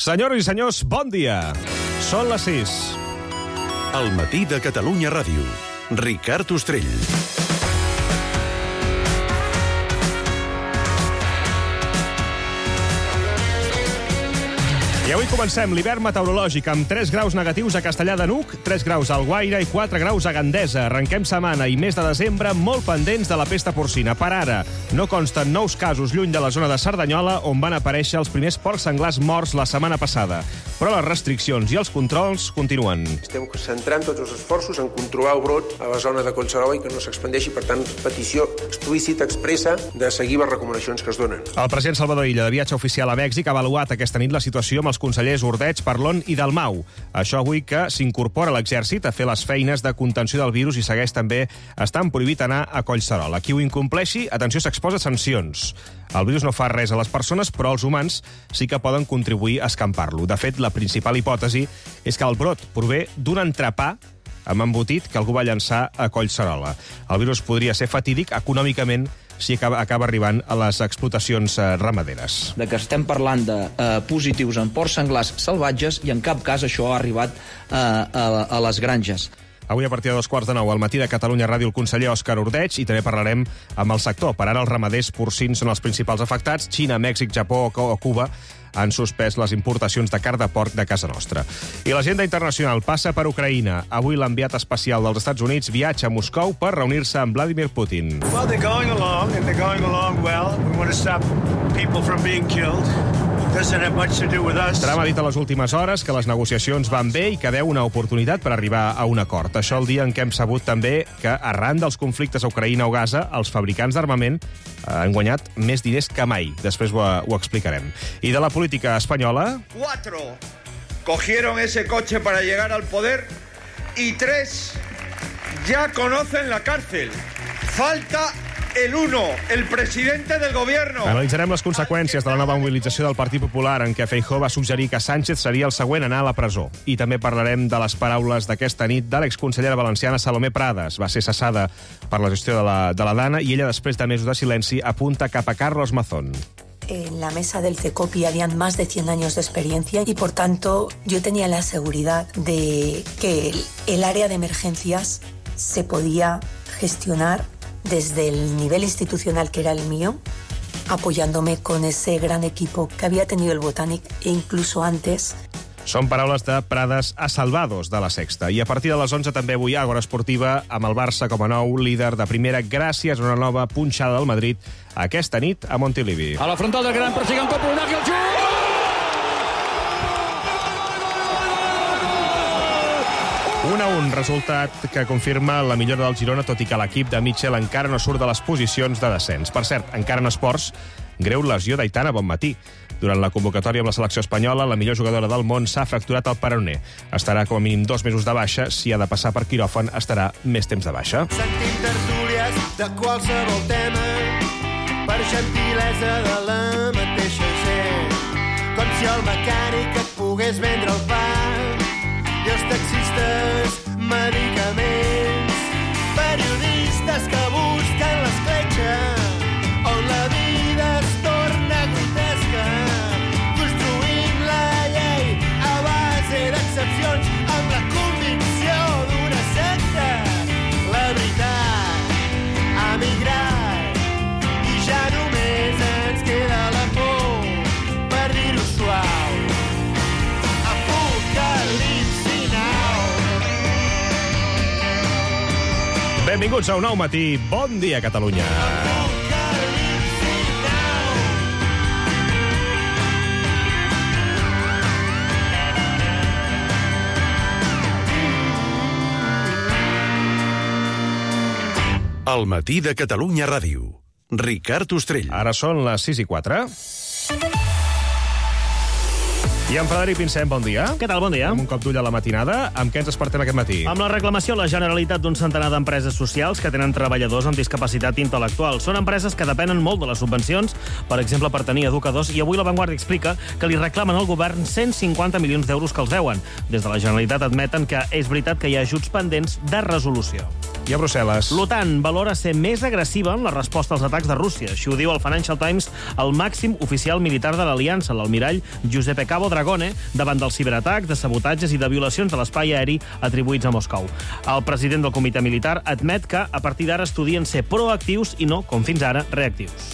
Senyores i senyors, bon dia. Són les 6. Al matí de Catalunya Ràdio. Ricard Ostrell. I avui comencem l'hivern meteorològic amb 3 graus negatius a Castellar de N'Hug, 3 graus al Guaire i 4 graus a Gandesa. Arrenquem setmana i mes de desembre molt pendents de la pesta porcina. Per ara, no consten nous casos lluny de la zona de Cerdanyola, on van aparèixer els primers porcs senglars morts la setmana passada. Però les restriccions i els controls continuen. Estem centrant tots els esforços en controlar el brot a la zona de Collserola i que no s'expandeixi, per tant, petició explícita, expressa, de seguir les recomanacions que es donen. El president Salvador Illa, de viatge oficial a Mèxic, ha avaluat aquesta nit la situació amb els consellers Ordeig, Parlon i Dalmau. Això avui que s'incorpora l'exèrcit a fer les feines de contenció del virus i segueix també estant prohibit anar a Collserola. Qui ho incompleixi, atenció, s'exposa a sancions. El virus no fa res a les persones, però els humans sí que poden contribuir a escampar-lo. De fet, la principal hipòtesi és que el brot prové d'un entrepà amb embotit que algú va llançar a Collserola. El virus podria ser fatídic econòmicament si acaba arribant a les explotacions ramaderes. De que estem parlant de positius en porcs senglars salvatges i en cap cas això ha arribat a les granges. Avui a partir de 8:45 al matí de Catalunya Ràdio el conseller Òscar Ordeig i també parlarem amb el sector. Per ara els ramaders porcins són els principals afectats. Xina, Mèxic, Japó o Cuba han suspès les importacions de carn de porc de casa nostra. I l'agenda internacional passa per Ucraïna. Avui l'enviat especial dels Estats Units viatja a Moscou per reunir-se amb Vladimir Putin. Well, they're going along well. We want to stop people from being killed. Doesn't have much to do with us. Trump ha dit a les últimes hores que les negociacions van bé i que veu una oportunitat per arribar a un acord. Això el dia en què hem sabut també que, arran dels conflictes a Ucraïna o Gaza, els fabricants d'armament han guanyat més diners que mai. Després ho explicarem. I de la política espanyola... 4 cogieron ese coche para llegar al poder y 3 ya conocen la cárcel. Falta el 1, el presidente del gobierno. Analitzarem les conseqüències de la nova mobilització del Partit Popular en què Feijóo va suggerir que Sánchez seria el següent a anar a la presó. I també parlarem de les paraules d'aquesta nit de l'exconsellera valenciana Salomé Prades. Va ser cessada per la gestió de la Dana i ella, després de mesos de silenci, apunta cap a Carlos Mazón. En la mesa del CECOPI habían más de 100 años de experiencia y, por tanto, yo tenía la seguridad de que el área de emergencias se podía gestionar desde el nivel institucional que era el mío, apoyándome con ese gran equipo que había tenido el Botànic e incluso antes. Són paraules de Prades a Salvados, de la Sexta. I a partir de les 11 també avui Àgora Esportiva amb el Barça com a nou líder de primera gràcies a una nova punxada del Madrid aquesta nit a Montilivi. A la frontal del Gran persigue un cop un i el xut! 1-1, resultat que confirma la millora del Girona, tot i que l'equip de Mitchell encara no surt de les posicions de descens. Per cert, encara en esports, greu lesió d'Aitana Bonmatí. Durant la convocatòria amb la selecció espanyola, la millor jugadora del món s'ha fracturat el peroné. Estarà com a mínim 2 mesos de baixa. Si ha de passar per quiròfan, estarà més temps de baixa. Sentim tertúlies de qualsevol tema, per gentilesa de la mateixa gent. Com si el mecànic et pogués vendre el pa i els taxistes medicaments. Periodistes que busquen l'escletxa on la vida es torna grotesca, construint la llei a base d'excepcions amb la convicció d'una secta. La veritat ha migrat i ja només ens queda la por, per dir-ho suau. Benvinguts a un nou matí. Bon dia, Catalunya. Al matí de Catalunya Ràdio. Ricard Ostrell. Ara són les 6:04. I en Frederic Pinsem, bon dia. Què tal, bon dia? Amb un cop d'ull a la matinada, amb què ens despertem aquest matí? Amb la reclamació a la Generalitat d'un centenar d'empreses socials que tenen treballadors amb discapacitat intel·lectual. Són empreses que depenen molt de les subvencions, per exemple, per tenir educadors, i avui La Vanguardia explica que li reclamen al govern 150 milions d'euros que els deuen. Des de la Generalitat admeten que és veritat que hi ha ajuts pendents de resolució. I a Brussel·les. L'OTAN valora ser més agressiva en la resposta als atacs de Rússia. Així ho diu el Financial Times, el màxim oficial militar de l'Aliança, l'almirall Giuseppe Cabo Dragone, davant dels ciberatacs, de sabotatges i de violacions de l'espai aeri atribuïts a Moscou. El president del comitè militar admet que a partir d'ara estudien ser proactius i no, com fins ara, reactius.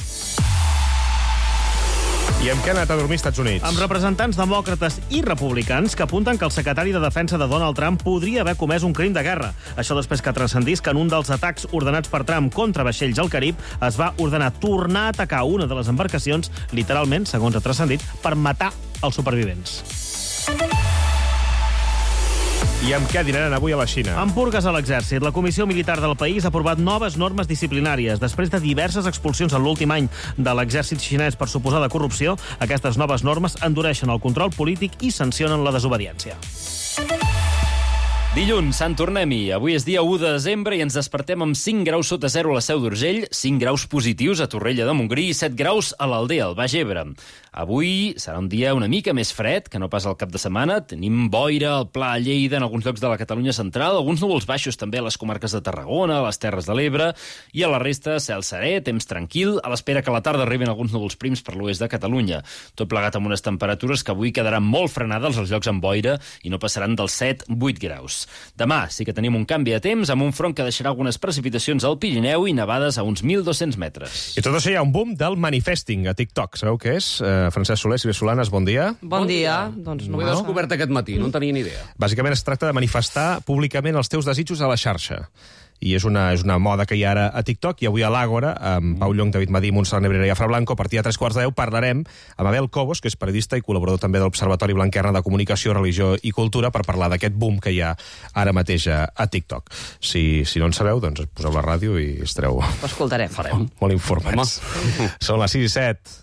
I amb què ha anat a dormir als Estats Units? Amb representants demòcrates i republicans que apunten que el secretari de Defensa de Donald Trump podria haver comès un crim de guerra. Això després que transcendís que en un dels atacs ordenats per Trump contra vaixells al Carib es va ordenar tornar a atacar una de les embarcacions, literalment, segons ha transcendit, per matar els supervivents. I amb què dinaran avui a la Xina? Amb purgues a l'exèrcit. La Comissió Militar del país ha aprovat noves normes disciplinàries. Després de diverses expulsions en l'últim any de l'exèrcit xinès per suposada corrupció, aquestes noves normes endureixen el control polític i sancionen la desobediència. Dilluns, Sant Tornem-hi. Avui és dia 1 de desembre i ens despertem amb 5 graus sota zero a la Seu d'Urgell, 5 graus positius a Torrella de Montgrí i 7 graus a l'Aldea, al Baix Ebre. Avui serà un dia una mica més fred, que no pas el cap de setmana. Tenim boira al Pla, a Lleida, en alguns llocs de la Catalunya central, alguns núvols baixos també a les comarques de Tarragona, a les Terres de l'Ebre, i a la resta cel serè, temps tranquil, a l'espera que a la tarda arriben alguns núvols prims per l'oest de Catalunya. Tot plegat amb unes temperatures que avui quedaran molt frenades als llocs amb boira i no passaran dels 7-8 graus. Demà sí que tenim un canvi de temps amb un front que deixarà algunes precipitacions al Pirineu i nevades a uns 1.200 metres. I tot això hi ha un boom del manifesting a TikTok. Sabeu què és? Francesc Soler, Sílvia Solanes, bon dia. Bon dia. Doncs no ho he descobert aquest matí, no en tenia ni idea. Bàsicament es tracta de manifestar públicament els teus desitjos a la xarxa. I és una moda que hi ha ara a TikTok, i avui a l'Àgora, amb Pau Llong, David Madí, Montserrat Nebrera i Afra Blanco, a partir de 3:15 parlarem amb Abel Cobos, que és periodista i col·laborador també de l'Observatori Blanquerna de Comunicació, Religió i Cultura, per parlar d'aquest boom que hi ha ara mateix a TikTok. Si no en sabeu, doncs poseu la ràdio i estareu... Ho escoltarem. Farem. Molt informats. Són les 6:07.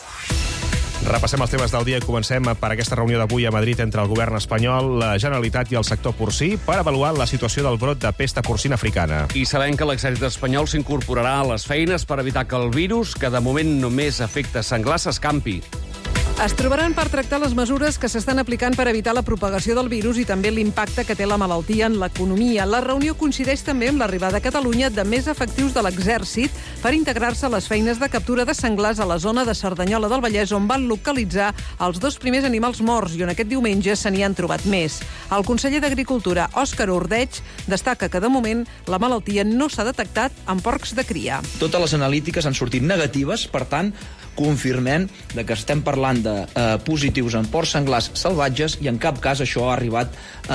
Repassem els temes del dia i comencem per aquesta reunió d'avui a Madrid entre el govern espanyol, la Generalitat i el sector porcí per avaluar la situació del brot de pesta porcina africana. I sabem que l'exèrcit espanyol s'incorporarà a les feines per evitar que el virus, que de moment només afecta senglars, s'escampi. Es trobaran per tractar les mesures que s'estan aplicant per evitar la propagació del virus i també l'impacte que té la malaltia en l'economia. La reunió coincideix també amb l'arribada a Catalunya de més efectius de l'exèrcit per integrar-se a les feines de captura de senglars a la zona de Cerdanyola del Vallès, on van localitzar els 2 primers animals morts i on aquest diumenge se n'hi han trobat més. El conseller d'Agricultura, Òscar Ordeig, destaca que de moment la malaltia no s'ha detectat en porcs de cria. Totes les analítiques han sortit negatives, per tant, confirmem que estem parlant de positius en porcs senglars salvatges i en cap cas això ha arribat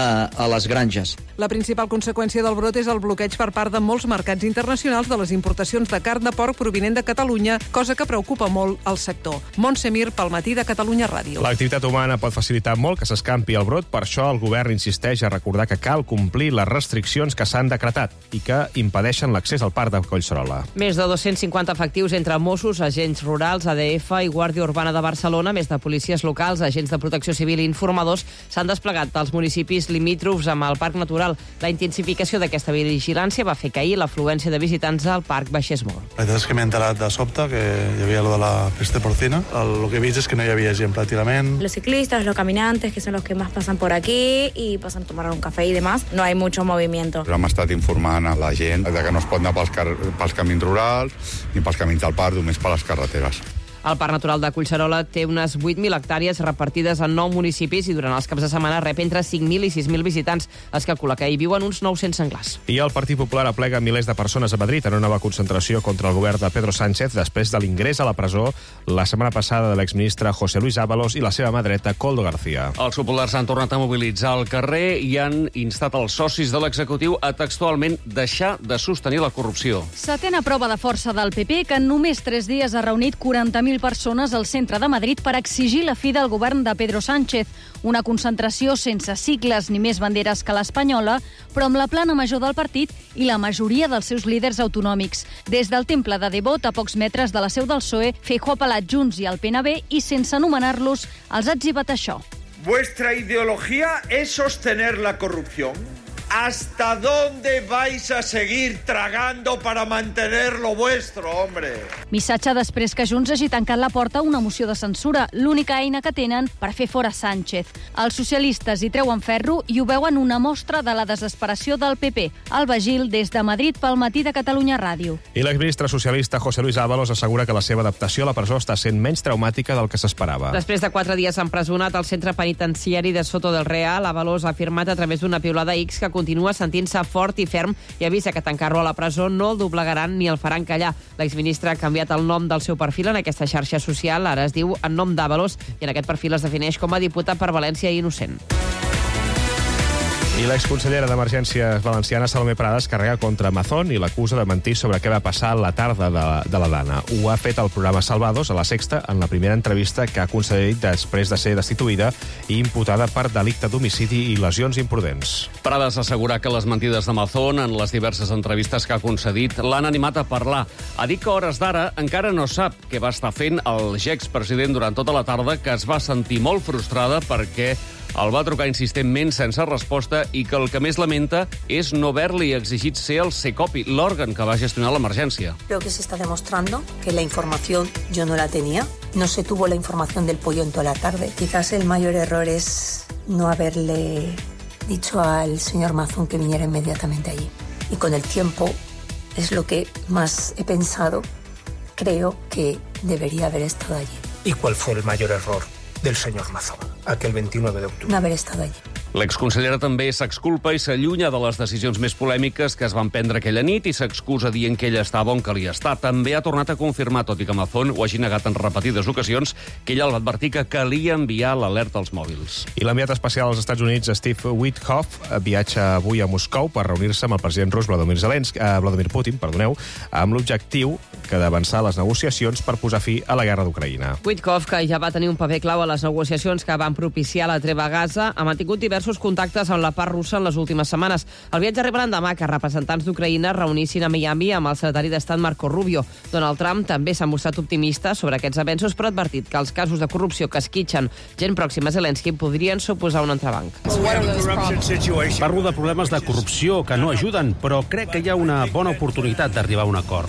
a les granges. La principal conseqüència del brot és el bloqueig per part de molts mercats internacionals de les importacions de carn de porc provinent de Catalunya, cosa que preocupa molt el sector. Montse Mir, pel Matí de Catalunya Ràdio. L'activitat humana pot facilitar molt que s'escampi el brot, per això el govern insisteix a recordar que cal complir les restriccions que s'han decretat i que impedeixen l'accés al parc de Collserola. Més de 250 efectius entre Mossos, agents rurals, ADF i Guàrdia Urbana de Barcelona, més de policies locals, agents de protecció civil i informadors, s'han desplegat als municipis limítrofs amb el Parc Natural. La intensificació d'aquesta vigilància va fer que ahir l'afluència de visitants al parc baixés molt. La veritat és que m'he enterat de sobte que hi havia lo de la peste porcina. El que he vist és que no hi havia gent pràcticament. Los ciclistas, los caminantes, que son los que más pasan por aquí y pasan a tomar un café y demás, no hay mucho movimiento. Hem estat informant a la gent de que no es pot anar pels camins rurals ni pels camins del parc, només per les carreteres. El Parc Natural de Collserola té unes 8.000 hectàrees repartides en 9 municipis i durant els caps de setmana rep entre 5.000 i 6.000 visitants. Es calcula que hi viuen uns 900 senglars. I el Partit Popular aplega milers de persones a Madrid en una nova concentració contra el govern de Pedro Sánchez després de l'ingrés a la presó la setmana passada de l'exministre José Luis Ábalos i la seva mà dreta, Koldo García. Els populars han tornat a mobilitzar al carrer i han instat els socis de l'executiu a textualment deixar de sostenir la corrupció. Setena prova de força del PP, que en només 3 dies ha reunit 40.000 persones al centre de Madrid per exigir la fi del govern de Pedro Sánchez. Una concentració sense sigles ni més banderes que l'espanyola, però amb la plana major del partit i la majoria dels seus líders autonòmics. Des del Temple de Devot, a pocs metres de la seu del PSOE, Feijóo ha apel·lat Junts i el PNB i, sense anomenar-los, els ha etzibat això. Vuestra ideología es sostener la corrupción. ¿Hasta dónde vais a seguir tragando para mantener lo vuestro, hombre? Missatge després que Junts hagi tancat la porta a una moció de censura, l'única eina que tenen per fer fora Sánchez. Els socialistes hi treuen ferro i ho veuen una mostra de la desesperació del PP. Alba Gil, des de Madrid, pel Matí de Catalunya Ràdio. I l'exministre socialista José Luis Ábalos assegura que la seva adaptació a la presó està sent menys traumàtica del que s'esperava. Després de 4 dies empresonat al centre penitenciari de Soto del Real, Ábalos ha afirmat a través d'una piulada X que continua sentint-se fort i ferm i avisa que tancar-lo a la presó no el doblegaran ni el faran callar. L'exministre ha canviat el nom del seu perfil en aquesta xarxa social, ara es diu En nom d'Ábalos, i en aquest perfil es defineix com a diputat per València i innocent. I l'exconsellera d'Emergències valenciana, Salomé Prades, carrega contra Mazón i l'acusa de mentir sobre què va passar la tarda de la Dana. Ho ha fet al programa Salvados, a La Sexta, en la primera entrevista que ha concedit després de ser destituïda i imputada per delicte d'homicidi i lesions imprudents. Prades assegura que les mentides de Mazón en les diverses entrevistes que ha concedit l'han animat a parlar. Ha dit que a hores d'ara encara no sap què va estar fent el expresident durant tota la tarda, que es va sentir molt frustrada perquè el va trucar insistentment sense resposta i que el que més lamenta és no haver-li exigit ser el Secopi, l'òrgan que va gestionar l'emergència. Creo que se está demostrando que la información yo no la tenía. No se tuvo la información del pollo en toda la tarde. Quizás el mayor error es no haberle dicho al señor Mazón que viniera inmediatamente allí. Y con el tiempo es lo que más he pensado. Creo que debería haber estado allí. ¿Y cuál fue el mayor error del señor Mazón aquel 29 de octubre? No haber estado allí. L'exconsellera també s'exculpa i s'allunya de les decisions més polèmiques que es van prendre aquella nit i s'excusa dient que ella estava on calia estar. També ha tornat a confirmar, tot i que Mazón ho hagi negat en repetides ocasions, que ella el va advertir que calia enviar l'alerta als mòbils. I l'enviat especial als Estats Units, Steve Witkoff, viatja avui a Moscou per reunir-se amb el president rus Vladimir Putin, amb l'objectiu que d'avançar les negociacions per posar fi a la guerra d'Ucraïna. Witkoff, que ja va tenir un paper clau a les negociacions que van propiciar la treva a Gaza, ha mantingut diversos contactes amb la part russa en les últimes setmanes. El viatge arriba l'endemà que representants d'Ucraïna reunissin a Miami amb el secretari d'Estat Marco Rubio. Donald Trump també s'ha mostrat optimista sobre aquests avenços, però ha advertit que els casos de corrupció que esquitxen gent pròxima a Zelensky podrien suposar un entrebanc. Parlo de problemes de corrupció que no ajuden, però crec que hi ha una bona oportunitat d'arribar a un acord.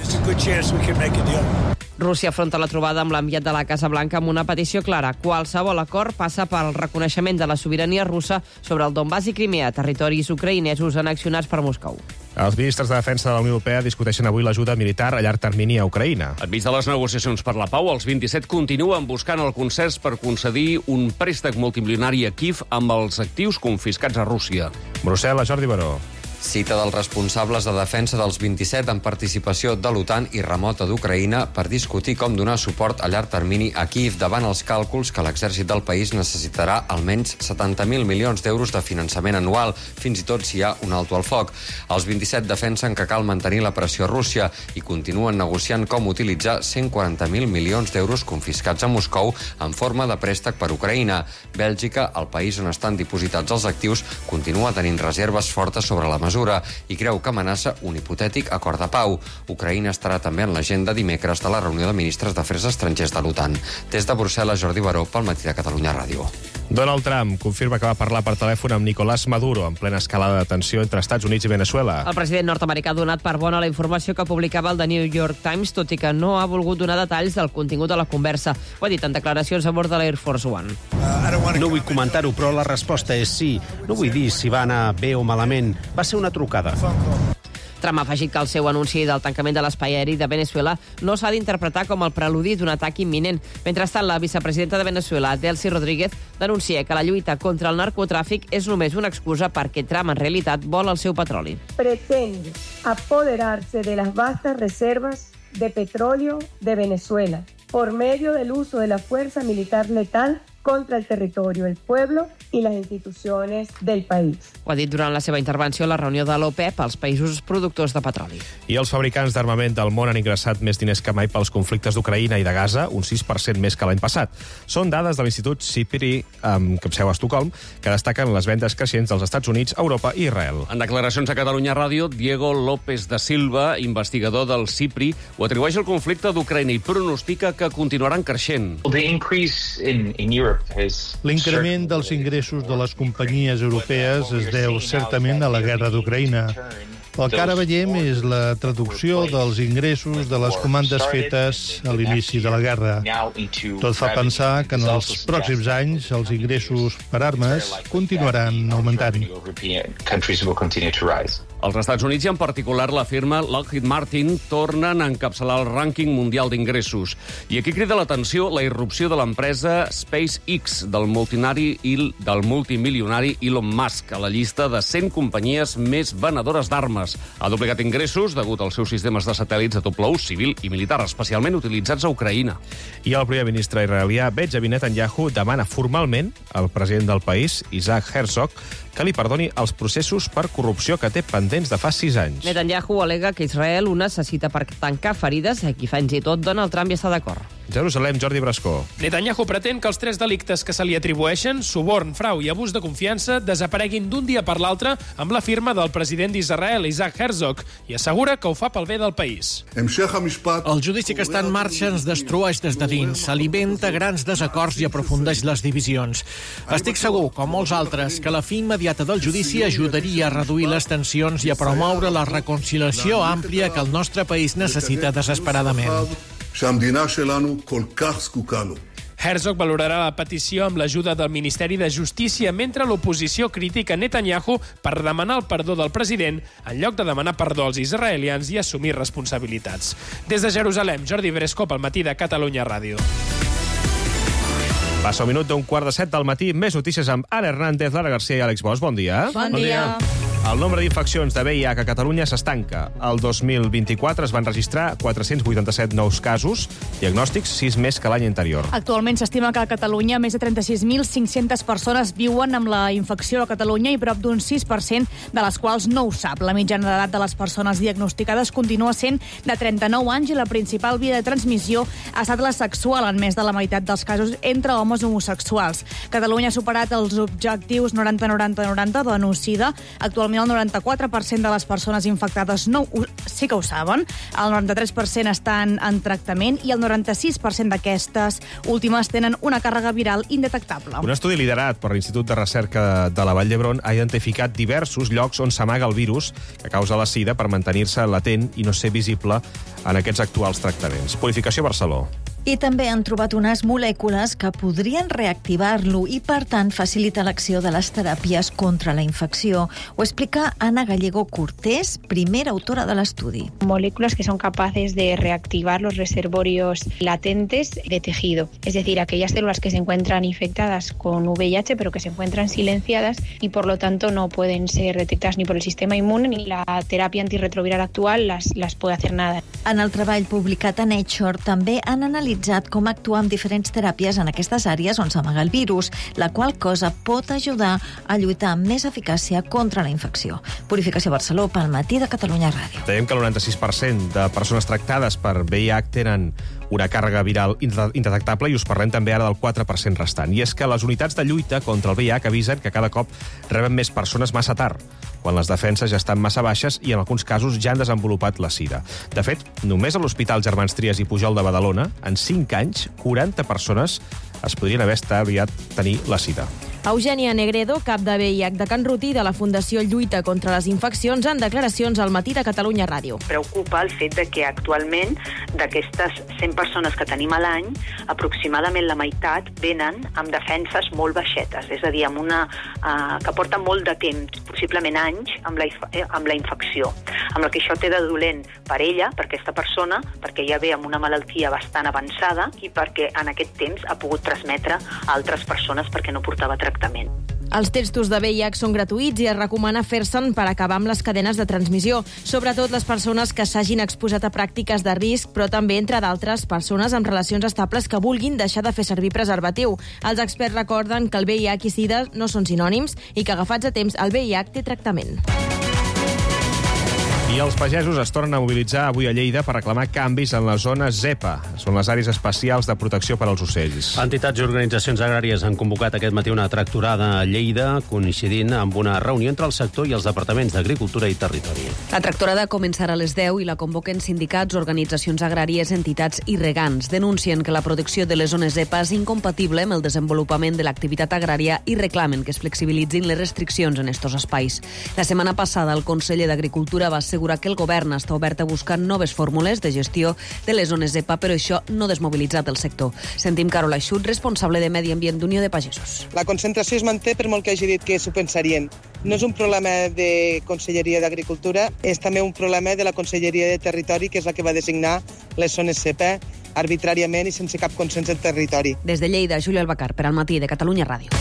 Rússia afronta la trobada amb l'enviat de la Casa Blanca amb una petició clara. Qualsevol acord passa pel reconeixement de la sobirania russa sobre el Donbàs i Crimea, territoris ucraïnesos annexionats per Moscou. Els ministres de Defensa de la Unió Europea discuteixen avui l'ajuda militar a llarg termini a Ucraïna. Enmig de les negociacions per la pau, els 27 continuen buscant el consens per concedir un préstec multimilionari a Kiev amb els actius confiscats a Rússia. Brussel·les, Jordi Baró. Cita dels responsables de defensa dels 27 en participació de l'OTAN i remota d'Ucraïna per discutir com donar suport a llarg termini a Kiev davant els càlculs que l'exèrcit del país necessitarà almenys 70.000 milions d'euros de finançament anual, fins i tot si hi ha un alto al foc. Els 27 defensen que cal mantenir la pressió a Rússia i continuen negociant com utilitzar 140.000 milions d'euros confiscats a Moscou en forma de préstec per Ucraïna. Bèlgica, el país on estan dipositats els actius, continua tenint reserves fortes sobre la mesura i creu que amenaça un hipotètic acord de pau. Ucraïna estarà també en l'agenda dimecres de la reunió de ministres d'Afers Estrangers de l'OTAN. Des de Brussel·les, Jordi Baró, pel Matí de Catalunya Ràdio. Donald Trump confirma que va parlar per telèfon amb Nicolás Maduro en plena escalada de tensió entre Estats Units i Venezuela. El president nord-americà ha donat per bona la informació que publicava el The New York Times, tot i que no ha volgut donar detalls del contingut de la conversa. Ho ha dit en declaracions a bord de l'Air Force One. No vull comentar-ho, però la resposta és sí. No vull dir si va anar bé o malament. Va ser una trucada. Trump ha afegit que el seu anunci del tancament de l'espai aeri de Venezuela no s'ha d'interpretar com el preludi d'un atac imminent. Mentrestant, la vicepresidenta de Venezuela, Delcy Rodríguez, denuncia que la lluita contra el narcotràfic és només una excusa perquè Trump en realitat vol el seu petroli. Pretende apoderarse de las vastas reservas de petróleo de Venezuela por medio del uso de la fuerza militar letal contra el territorio, el pueblo y las instituciones del país. Ho ha dit durant la seva intervenció a la reunió de l'OPEP als països productors de petroli. I els fabricants d'armament del món han ingressat més diners que mai pels conflictes d'Ucraïna i de Gaza, un 6% més que l'any passat. Són dades de l'Institut CIPRI, amb seu a Estocolm, que destaquen les vendes creixents dels Estats Units, Europa i Israel. En declaracions a Catalunya Ràdio, Diego López da Silva, investigador del CIPRI, ho atribueix al conflicte d'Ucraïna i pronostica que continuaran creixent. The increase in Europe L'increment dels ingressos de les companyies europees es deu certament a la guerra d'Ucraïna. El que ara veiem és la traducció dels ingressos de les comandes fetes a l'inici de la guerra. Tot fa pensar que en els pròxims anys els ingressos per armes continuaran augmentant. Els Estats Units, i en particular la firma Lockheed Martin, tornen a encapçalar el rànquing mundial d'ingressos. I aquí crida l'atenció la irrupció de l'empresa SpaceX del multimilionari Elon Musk a la llista de 100 companyies més venedores d'armes. Ha duplicat ingressos degut als seus sistemes de satèl·lits de doble ús civil i militar, especialment utilitzats a Ucraïna. I el primer ministre israelià Benjamin Netanyahu demana formalment al president del país, Isaac Herzog, que li perdoni els processos per corrupció que té pendents de fa 6 anys. Netanyahu al·lega que Israel ho necessita per tancar ferides i fins i tot Donald Trump hi està d'acord. Jerusalem, Jordi Brascó. Netanyahu pretén que els 3 delictes que se li atribueixen, suborn, frau i abús de confiança, desapareguin d'un dia per l'altre amb la firma del president d'Israel, Isaac Herzog, i assegura que ho fa pel bé del país. El judici que està en marxa ens destrueix des de dins, alimenta grans desacords i aprofundeix les divisions. Estic segur, com molts altres, que la fi immediata del judici ajudaria a reduir les tensions i a promoure la reconciliació àmplia que el nostre país necessita desesperadament. Herzog valorarà la petició amb l'ajuda del Ministeri de Justícia, mentre l'oposició critica Netanyahu per demanar el perdó del president en lloc de demanar perdó als israelians i assumir responsabilitats. Des de Jerusalem, Jordi Bresco, pel Matí de Catalunya Ràdio. Passa un minut d'un 6:45 del matí. Més notícies amb Anna Hernández, Lara García i Àlex Bosch. Bon dia. Bon dia. El nombre d'infeccions de VIH a Catalunya s'estanca. El 2024 es van registrar 487 nous casos, diagnòstics 6 més que l'any anterior. Actualment s'estima que a Catalunya més de 36.500 persones viuen amb la infecció a Catalunya i prop d'un 6% de les quals no ho sap. La mitjana d'edat de les persones diagnosticades continua sent de 39 anys i la principal via de transmissió ha estat la sexual en més de la meitat dels casos entre homes homosexuals. Catalunya ha superat els objectius 90-90-90 d'ONU-SIDA. Actualment el 94% de les persones infectades sí que ho saben, el 93% estan en tractament i el 96% d'aquestes últimes tenen una càrrega viral indetectable. Un estudi liderat per l'Institut de Recerca de la Vall d'Hebron ha identificat diversos llocs on s'amaga el virus que causa la sida per mantenir-se latent i no ser visible en aquests actuals tractaments. Purificació Barceló. I també han trobat unes molècules que podrien reactivar-lo i, per tant, facilitar l'acció de les teràpies contra la infecció. Ho explica Ana Gallego Cortés, primera autora de l'estudi. Moléculas que son capaces de reactivar los reservorios latentes de tejido. Es decir, aquellas células que se encuentran infectadas con VIH, pero que se encuentran silenciadas y, por lo tanto, no pueden ser detectadas ni por el sistema inmune ni la terapia antirretroviral actual las puede hacer nada. En el treball publicat a Nature també han analitzat com actuar amb diferents teràpies en aquestes àrees on s'amaga el virus, la qual cosa pot ajudar a lluitar amb més eficàcia contra la infecció. Purificació Barceló, pel Matí de Catalunya Ràdio. Dèiem que el 96% de persones tractades per VIH tenen una càrrega viral indetectable i us parlem també ara del 4% restant. I és que les unitats de lluita contra el VIH avisen que cada cop reben més persones massa tard, quan les defenses ja estan massa baixes i en alguns casos ja han desenvolupat la sida. De fet, només a l'Hospital Germans Trias i Pujol de Badalona, en 5 anys, 40 persones es podrien haver estalviat tenir la sida. Eugènia Negredo, cap de VIH de Can Rutí de la Fundació Lluita contra les Infeccions, en declaracions al Matí de Catalunya Ràdio. Preocupa el fet de que actualment d'aquestes 100 persones que tenim a l'any, aproximadament la meitat venen amb defenses molt baixetes, és a dir, amb una que porta molt de temps, possiblement anys, amb la infecció. Amb el que això té de dolent per ella, per aquesta persona, perquè ja ve amb una malaltia bastant avançada i perquè en aquest temps ha pogut transmetre a altres persones perquè no portava tractament. Els testos de VIH són gratuïts i es recomana fer-se'n per acabar amb les cadenes de transmissió, sobretot les persones que s'hagin exposat a pràctiques de risc, però també, entre d'altres, persones amb relacions estables que vulguin deixar de fer servir preservatiu. Els experts recorden que el VIH i SIDA no són sinònims i que, agafats a temps, el VIH té tractament. I els pagesos es tornen a mobilitzar avui a Lleida per reclamar canvis en les zones ZEPA. Són les àrees especials de protecció per als ocells. Entitats i organitzacions agràries han convocat aquest matí una tractorada a Lleida, coincidint amb una reunió entre el sector i els departaments d'Agricultura i Territori. La tractorada començarà a les 10 i la convoquen sindicats, organitzacions agràries, entitats i regants. Denuncien que la protecció de les zones ZEPA és incompatible amb el desenvolupament de l'activitat agrària i reclamen que es flexibilitzin les restriccions en estos espais. La setmana passada, el conseller d'Agricultura va assegurar que el govern està obert a buscar noves fórmules de gestió de les zones ZEPA, però això no ha desmobilitzat el sector. Sentim Carola Xut, responsable de Medi Ambient d'Unió de Pagesos. La concentració es manté per molt que hagi dit que s'ho pensarien. No és un problema de Conselleria d'Agricultura, és també un problema de la Conselleria de Territori, que és la que va designar les zones ZEPA arbitràriament i sense cap consens del territori. Des de Lleida, Júlia Albacar, per al Matí de Catalunya Ràdio.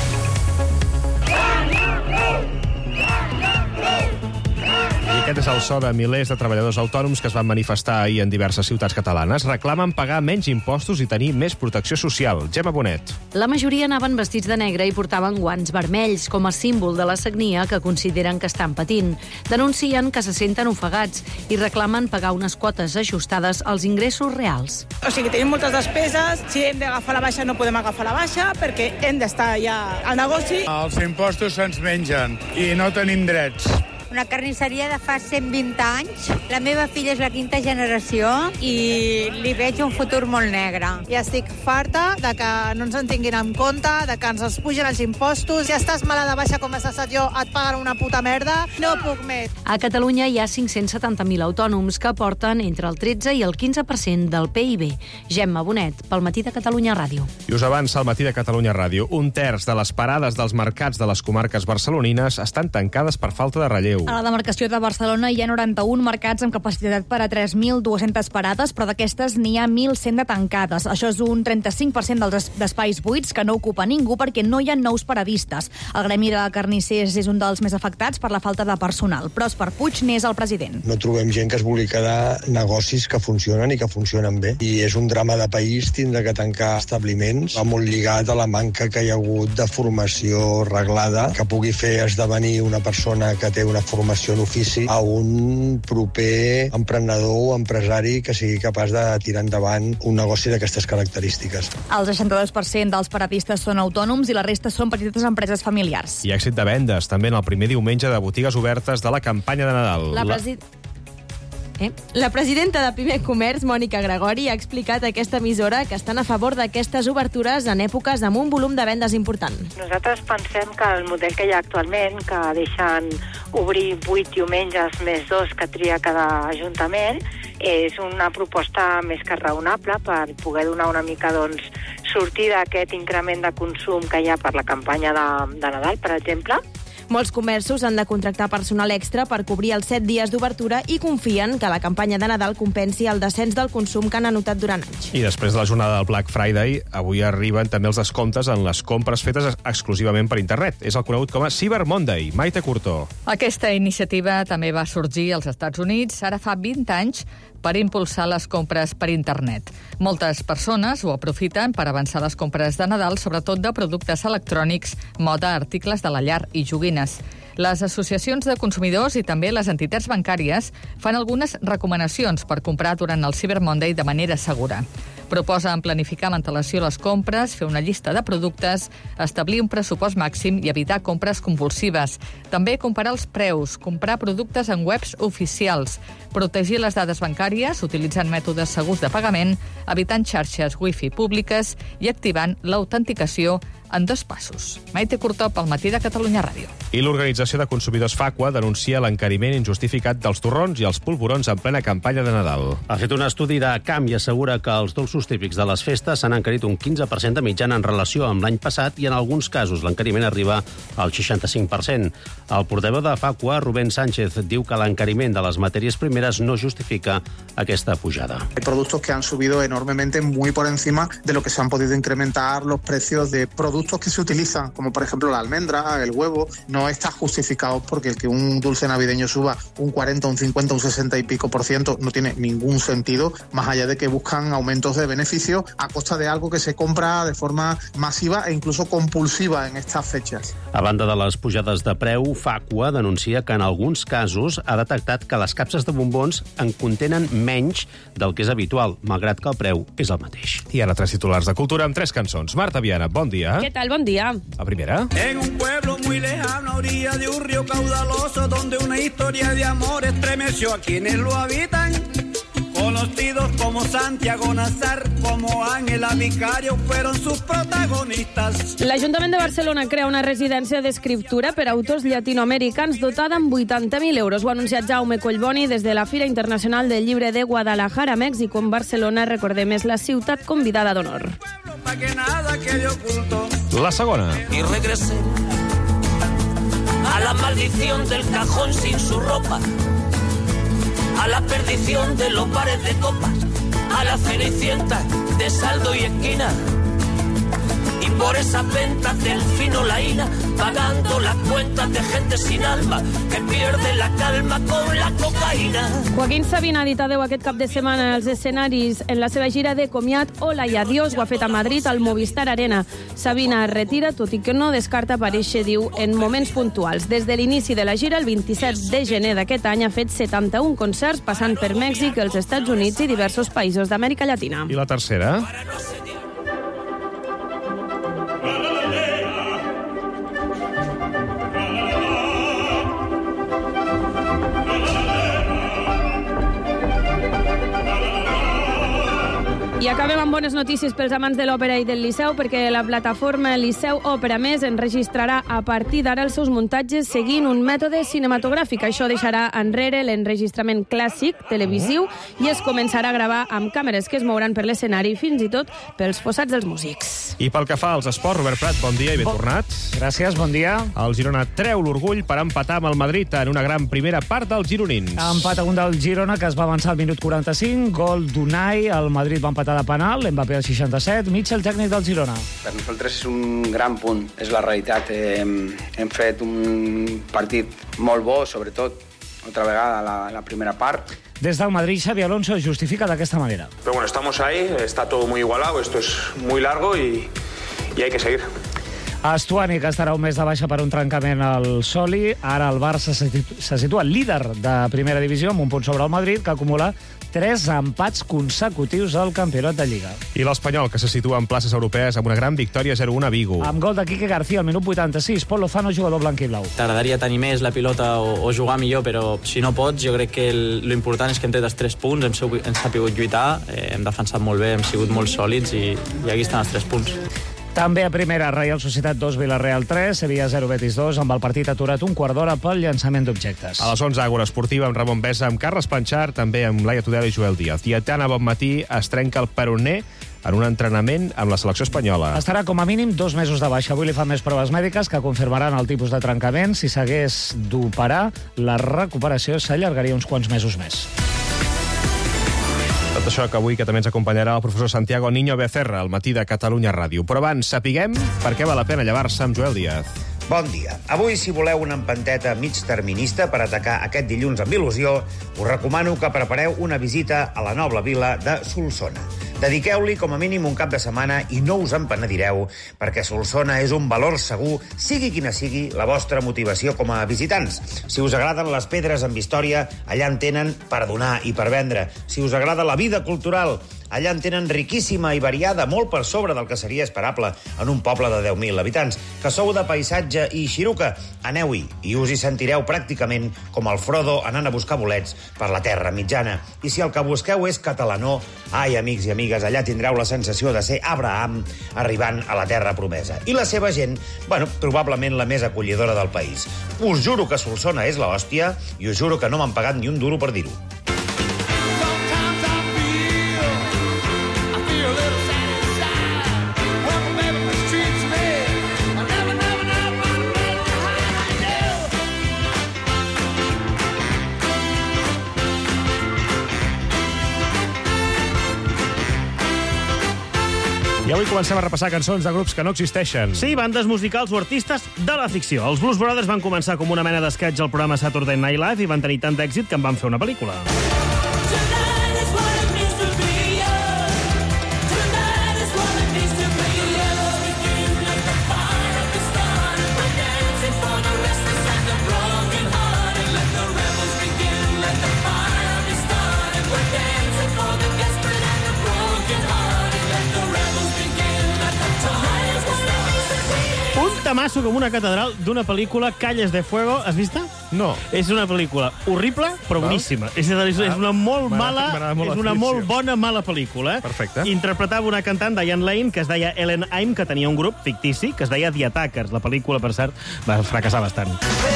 Aquest és el so de milers de treballadors autònoms que es van manifestar ahir en diverses ciutats catalanes. Reclamen pagar menys impostos i tenir més protecció social. Gemma Bonet. La majoria anaven vestits de negre i portaven guants vermells com a símbol de la sagnia que consideren que estan patint. Denuncien que se senten ofegats i reclamen pagar unes quotes ajustades als ingressos reals. O sigui, tenim moltes despeses. Si hem d'agafar la baixa, no podem agafar la baixa perquè hem d'estar ja al negoci. Els impostos se'ns mengen i no tenim drets. Una carnisseria de fa 120 anys. La meva filla és la 5ª generació i li veig un futur molt negre. Ja estic farta de que no ens en tinguin en compte, de que ens pugen els impostos. Si estàs mala de baixa com he estat jo, et paguen una puta merda. No puc més. A Catalunya hi ha 570.000 autònoms que aporten entre el 13 i el 15% del PIB. Gemma Bonet, pel Matí de Catalunya Ràdio. I us avança el Matí de Catalunya Ràdio. 1/3 de les parades dels mercats de les comarques barcelonines estan tancades per falta de relleu. A la demarcació de Barcelona hi ha 91 mercats amb capacitat per a 3.200 parades, però d'aquestes n'hi ha 1.100 de tancades. Això és un 35% dels espais buits que no ocupa ningú perquè no hi ha nous paradistes. El gremi de carnissers és un dels més afectats per la falta de personal. Pròsper Puig n'és el president. No trobem gent que es vulgui quedar negocis que funcionen i que funcionen bé. I és un drama de país tindre que tancar establiments. Va molt lligat a la manca que hi ha hagut de formació reglada que pugui fer esdevenir una persona que té una formació en ofici a un proper emprenedor o empresari que sigui capaç de tirar endavant un negoci d'aquestes característiques. El 62% dels paradistes són autònoms i la resta són petites empreses familiars. I èxit de vendes, també en el primer diumenge de botigues obertes de la campanya de Nadal. La presidenta de Pime Comerç, Mònica Gregori, ha explicat a aquesta emissora que estan a favor d'aquestes obertures en èpoques amb un volum de vendes important. Nosaltres pensem que el model que hi ha actualment, que deixen obrir 8 diumenges més 2 que tria cada ajuntament, és una proposta més que raonable per poder donar una mica sortida a aquest increment de consum que hi ha per la campanya de Nadal, per exemple. Molts comerços han de contractar personal extra per cobrir els 7 dies d'obertura i confien que la campanya de Nadal compensi el descens del consum que han anotat durant anys. I després de la jornada del Black Friday, avui arriben també els descomptes en les compres fetes exclusivament per internet. És el conegut com a Cyber Monday. Maite Curtó. Aquesta iniciativa també va sorgir als Estats Units ara fa 20 anys per impulsar les compres per internet. Moltes persones ho aprofiten per avançar les compres de Nadal, sobretot de productes electrònics, moda, articles de la llar i joguines. Les associacions de consumidors i també les entitats bancàries fan algunes recomanacions per comprar durant el Cyber Monday de manera segura. Proposen planificar amb antelació les compres, fer una llista de productes, establir un pressupost màxim i evitar compres compulsives. També comparar els preus, comprar productes en webs oficials, protegir les dades bancàries utilitzant mètodes segurs de pagament, evitant xarxes wifi públiques i activant l'autenticació en 2 passos. Maite Curtó, pel Matí de Catalunya Ràdio. I l'Organització de Consumidors FACUA denuncia l'encariment injustificat dels torrons i els polvorons en plena campanya de Nadal. Ha fet un estudi de camp i assegura que els dolços típics de les festes s'han encarit un 15% de mitjana en relació amb l'any passat i en alguns casos l'encariment arriba al 65%. El portaveu de FACUA, Rubén Sánchez, diu que l'encariment de les matèries primeres no justifica aquesta pujada. Hay productos que han subido enormemente, muy por encima de lo que se han podido incrementar los precios de productos que se utilizan, como por ejemplo la almendra, el huevo. No está justificado justificados, porque el que un dulce navideño suba un 40, un 50, un 60 y pico % no tiene ningún sentido, más allá de que buscan aumentos de beneficio a costa de algo que se compra de forma masiva e incluso compulsiva en estas fechas. A banda de les pujades de preu, Facua denuncia que en alguns casos ha detectat que les capses de bombons en contenen menys del que és habitual, malgrat que el preu és el mateix. I ara 3 titulars de cultura amb 3 cançons. Marta Viana, bon dia. ¿Qué tal? Buen día. La primera. En un pueblo muy lejano, a orilla de un río caudaloso, donde una historia de amor estremeció a quienes lo habitan. Conocidos como Santiago Nazar, como Ángela Vicario, fueron sus protagonistas. L'Ajuntament de Barcelona crea una residència d'escriptura per a autors llatinoamericans dotada amb 80.000 euros. Ho ha anunciat Jaume Collboni des de la Fira Internacional del Llibre de Guadalajara, Mèxic, on Barcelona, recordem, és la ciutat convidada d'honor. La segona. Y regresé a la maldición del cajón sin su ropa, a la perdición de los bares de copas, a la cenicienta de saldo y esquina. Y por esas ventas del fino laína, pagando las cuentas de gente sin alma que pierde la calma con la cocaïna. Joaquín Sabina ha dit adeu aquest cap de setmana als escenaris en la seva gira de comiat Hola i adiós. Ho ha fet a Madrid al Movistar Arena. Sabina es retira, tot i que no descarta aparèixer, diu, en moments puntuals. Des de l'inici de la gira, el 27 de gener d'aquest any, ha fet 71 concerts, passant per Mèxic, els Estats Units i diversos països d'Amèrica Llatina. I la tercera. I acabem amb bones notícies pels amants de l'òpera i del Liceu, perquè la plataforma Liceu Òpera Més enregistrarà a partir d'ara els seus muntatges seguint un mètode cinematogràfic. Això deixarà enrere l'enregistrament clàssic televisiu i es començarà a gravar amb càmeres que es mouran per l'escenari, fins i tot pels fossats dels músics. I pel que fa als esports, Robert Prat, bon dia i ben tornat. Gràcies, bon dia. El Girona treu l'orgull per empatar amb el Madrid en una gran primera part dels gironins. Empat a un del Girona, que es va avançar al minut 45, gol d'Unai, el Madrid va empatar de penal, Mbappé al 67, Mitchell, tècnic del Girona. Per nosaltres és un gran punt, és la realitat. Hem fet un partit molt bo, sobretot otra vegada la primera part. Des del Madrid, Xavi Alonso justifica d'aquesta manera. Pero bueno, estamos ahí, está todo muy igualado, esto es muy largo y hay que seguir. Estuani, que estarà un mes de baixa per un trencament al Soli. Ara el Barça se situa líder de primera divisió amb un punt sobre el Madrid, que acumula 3 empats consecutius al campionat de Lliga. I l'Espanyol, que se situa en places europees amb una gran victòria 0-1 a Vigo. Amb gol de Quique García al minut 86, Pol Lozano, jugador blanc i blau. T'agradaria tenir més la pilota o jugar millor, però si no pots, jo crec que l'important és que hem tret els 3 punts, hem sapigut lluitar, hem defensat molt bé, hem sigut molt sòlids i aquí estan els 3 punts. També a primera, Reial Societat 2, Villarreal 3, Sevilla 0, Betis 2, amb el partit aturat un quart d'hora pel llançament d'objectes. A les 11, Àgora Esportiva, amb Ramon Besa, amb Carles Planchar, també amb Laia Tudela i Joel Díaz. I a Tana bon matí es trenca el peroné en un entrenament amb la selecció espanyola. Estarà com a mínim 2 mesos de baixa. Avui li fan més proves mèdiques que confirmaran el tipus de trencament. Si s'hagués d'operar, la recuperació s'allargaria uns quants mesos més. Tot això que avui que també ens acompanyarà el professor Santiago Niño Becerra al matí de Catalunya Ràdio. Però abans sapiguem per què val la pena llevar-se amb Joel Díaz. Bon dia. Avui, si voleu una empanteta mig terminista per atacar aquest dilluns amb il·lusió, us recomano que prepareu una visita a la noble vila de Solsona. Dediqueu-li com a mínim un cap de setmana i no us en penedireu, perquè Solsona és un valor segur, sigui quina sigui la vostra motivació com a visitants. Si us agraden les pedres amb història, allà en tenen per donar i per vendre. Si us agrada la vida cultural, allà en tenen riquíssima i variada, molt per sobre del que seria esperable en un poble de 10.000 habitants. Que sou de paisatge i xiruca, aneu-hi i us hi sentireu pràcticament com el Frodo anant a buscar bolets per la terra mitjana. I si el que busqueu és catalanó, ai, amics i amigues, allà tindreu la sensació de ser Abraham arribant a la terra promesa. I la seva gent, bueno, probablement la més acollidora del país. Us juro que Solsona és l'hòstia i us juro que no m'han pagat ni un duro per dir-ho. I avui comencem a repassar cançons de grups que no existeixen. Sí, bandes musicals o artistes de la ficció. Els Blues Brothers van començar com una mena d'esquetx al programa Saturday Night Live i van tenir tant d'èxit que en van fer una pel·lícula. Tamasso com una catedral d'una pel·lícula Calles de Fuego. Has vista? No. És una pel·lícula horrible, però boníssima. És una molt mala, és una molt bona mala pel·lícula. Perfecte. Interpretava una cantant, Diane Lane, que es deia Ellen Aim, que tenia un grup fictici, que es deia The Attackers. La pel·lícula, per cert, va fracassar bastant.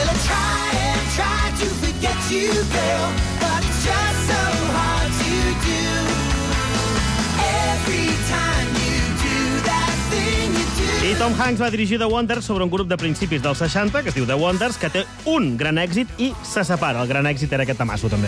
I Tom Hanks va dirigir The Wonders sobre un grup de principis dels 60, que es diu The Wonders, que té un gran èxit i se separa. El gran èxit era aquest tamasso, també.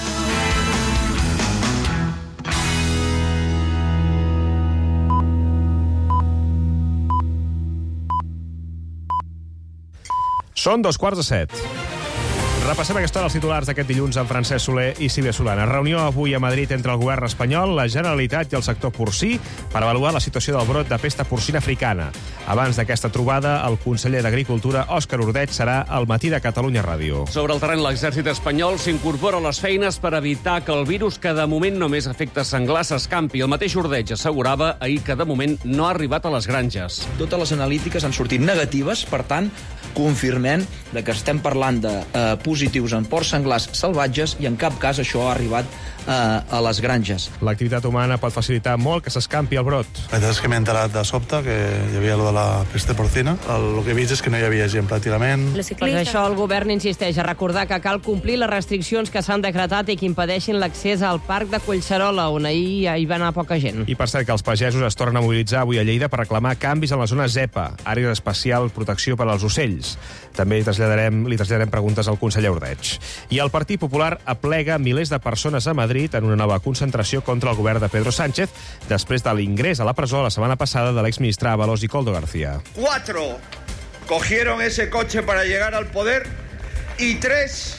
Són 2:45. Repassem aquesta hora els titulars d'aquest dilluns amb Francesc Soler i Sílvia Solana. Reunió avui a Madrid entre el govern espanyol, la Generalitat i el sector porcí per avaluar la situació del brot de pesta porcina africana. Abans d'aquesta trobada, el conseller d'Agricultura, Òscar Ordeig, serà al Matí de Catalunya Ràdio. Sobre el terreny, l'exèrcit espanyol s'incorpora a les feines per evitar que el virus, que de moment només afecta senglars, s'escampi. El mateix Ordeig assegurava ahir que de moment no ha arribat a les granges. Totes les analítiques han sortit negatives, per tant, confirmem que estem parlant de positius en porcs senglars salvatges i en cap cas això ha arribat a les granges. L'activitat humana pot facilitar molt que s'escampi el brot. La veritat és que m'he enterat de sobte que hi havia allò de la pesta porcina. El que he vist és que no hi havia gent pràcticament. Per això el govern insisteix a recordar que cal complir les restriccions que s'han decretat i que impedeixin l'accés al parc de Collserola, on ahir hi va anar poca gent. I per cert que els pagesos es tornen a mobilitzar avui a Lleida per reclamar canvis en la zona ZEPA, àrea d'especial protecció per als ocells. També li traslladarem preguntes al conseller Ordeig. I el Partit Popular aplega milers de persones a Madrid en una nova concentració contra el govern de Pedro Sánchez després de l'ingrés a la presó la setmana passada de l'exministre Ábalos y Koldo García. 4 cogieron ese coche para llegar al poder y 3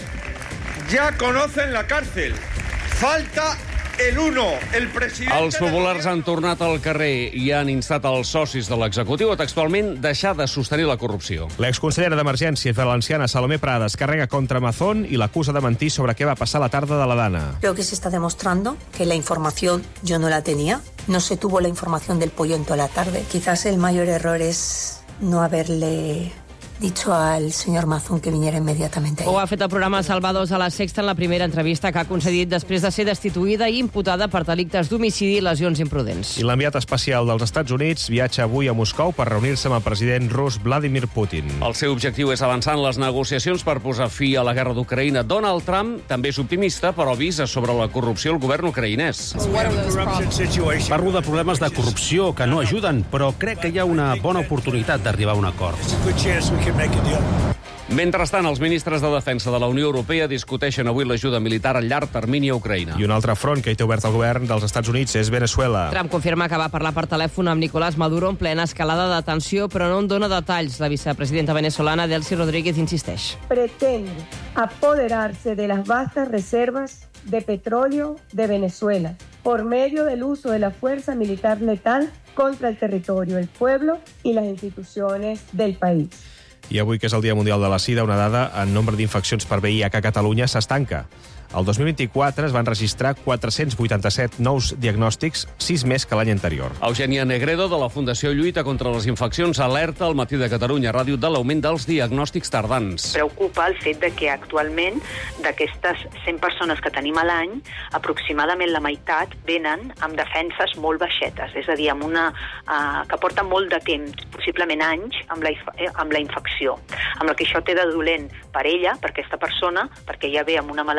ya conocen la cárcel. Falta el 1, el president... Els populars han tornat al carrer i han instat els socis de l'executiu a textualment deixar de sostenir la corrupció. L'exconsellera d'Emergències valenciana Salomé Pradas carrega contra Mazón i l'acusa de mentir sobre què va passar la tarda de la Dana. Creo que se está demostrando que la información yo no la tenía. No se tuvo la información del pollo en toda la tarde. Quizás el mayor error es no haberle dicho al señor Mazón que viniera inmediatamente. Ho ha fet el programa Salvados a la Sexta en la primera entrevista que ha concedit després de ser destituïda i imputada per delictes d'homicidi i lesions imprudents. I l'enviat especial dels Estats Units viatja avui a Moscou per reunir-se amb el president rus Vladimir Putin. El seu objectiu és avançar en les negociacions per posar fi a la guerra d'Ucraïna. Donald Trump també és optimista, però avisa sobre la corrupció al govern ucraïnès. Parlo de problemes de corrupció que no ajuden, però crec que hi ha una bona oportunitat d'arribar a un acord. Mentrestant, els ministres de Defensa de la Unió Europea discuteixen avui l'ajuda militar a llarg termini a Ucraïna. I un altre front que hi té obert el govern dels Estats Units és Venezuela. Trump confirma que va parlar per telèfon amb Nicolás Maduro en plena escalada de tensió, però no en dona detalls. La vicepresidenta venezolana Delcy Rodríguez insisteix. Pretende apoderarse de las vastas reservas de petróleo de Venezuela por medio del uso de la fuerza militar letal contra el territorio, el pueblo y las instituciones del país. I avui, que és el Dia Mundial de la Sida, una dada en nombre d'infeccions per VIH a Catalunya s'estanca. El 2024 es van registrar 487 nous diagnòstics, 6 més que l'any anterior. Eugènia Negredo, de la Fundació Lluita contra les Infeccions, alerta al Matí de Catalunya Ràdio de l'augment dels diagnòstics tardans. Preocupa el fet de que actualment d'aquestes 100 persones que tenim a l'any, aproximadament la meitat venen amb defenses molt baixetes, és a dir, amb una que porta molt de temps, possiblement anys, amb la infecció. Amb el que això té de dolent per ella, per aquesta persona, perquè ja ve amb una malaltia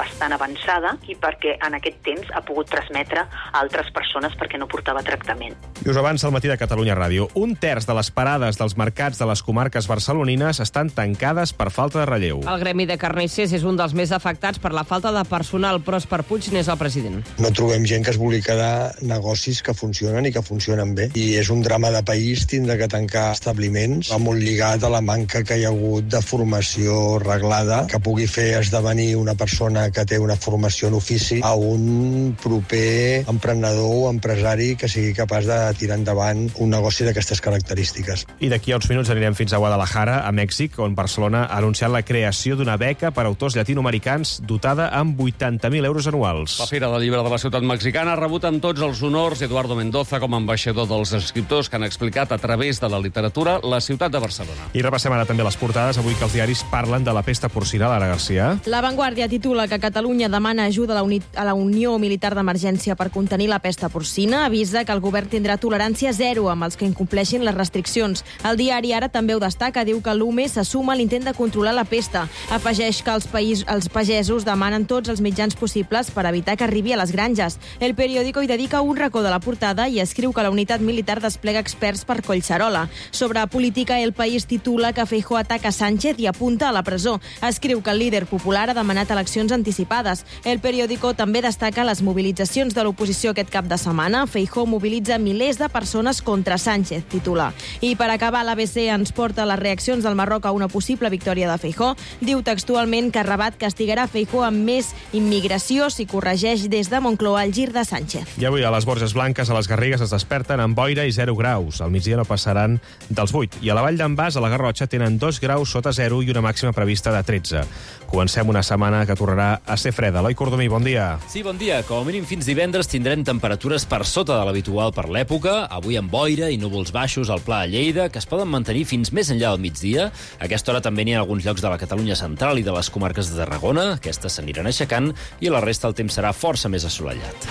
bastant avançada i perquè en aquest temps ha pogut transmetre a altres persones perquè no portava tractament. I us avança al Matí de Catalunya Ràdio. 1/3 de les parades dels mercats de les comarques barcelonines estan tancades per falta de relleu. El gremi de carnissers és un dels més afectats per la falta de personal. Pròsper Puig n'és el president. No trobem gent que es vulgui quedar negocis que funcionen i que funcionen bé. I és un drama de país tindre que tancar establiments. Va molt lligat a la manca que hi ha hagut de formació reglada que pugui fer esdevenir una persona que té una formació en ofici a un proper emprenedor o empresari que sigui capaç de tirar endavant un negoci d'aquestes característiques. I d'aquí a uns minuts anirem fins a Guadalajara, a Mèxic, on Barcelona ha anunciat la creació d'una beca per a autors llatinoamericans dotada amb 80.000 euros anuals. La Fira del Llibre de la ciutat mexicana ha rebut amb tots els honors Eduardo Mendoza com a ambaixador dels escriptors que han explicat a través de la literatura la ciutat de Barcelona. I repassem ara també les portades, avui que els diaris parlen de la pesta porcina. Lara Garcia. La Vanguardia titula que Catalunya demana ajuda a la Unió Militar d'Emergència per contenir la pesta porcina. Avisa que el govern tindrà tolerància zero amb els que incompleixin les restriccions. El diari Ara també ho destaca, diu que l'UME se suma a l'intent de controlar la pesta. Afegeix que els pagesos demanen tots els mitjans possibles per evitar que arribi a les granges. El periòdico hi dedica un racó de la portada i escriu que la unitat militar desplega experts per Collserola. Sobre política, El País titula que Feijóo ataca Sánchez i apunta a la presó. Escriu que el líder popular ha demanat eleccions anticipades. El periòdico també destaca les mobilitzacions de l'oposició aquest cap de setmana. Feijóo mobilitza milers de persones contra Sánchez, titula. I per acabar, l'ABC ens porta les reaccions del Marroc a una possible victòria de Feijóo. Diu textualment que Rabat castigarà Feijóo amb més immigració si corregeix des de Moncloa el gir de Sánchez. I avui a les Borges Blanques, a les Garrigues, es desperten amb boira i 0 graus. Al migdia no passaran dels 8. I a la Vall d'en Bas, a la Garrotxa, tenen 2 graus sota 0 i una màxima prevista de 13. Comencem una setmana que tornarà a ser freda. Eloi Cordomí, bon dia. Sí, bon dia. Com a mínim fins divendres tindrem temperatures per sota de l'habitual per l'època. Avui amb boira i núvols baixos al Pla de Lleida, que es poden mantenir fins més enllà del migdia. A aquesta hora també n'hi ha alguns llocs de la Catalunya central i de les comarques de Tarragona. Aquestes s'aniran aixecant i la resta el temps serà força més assolellat.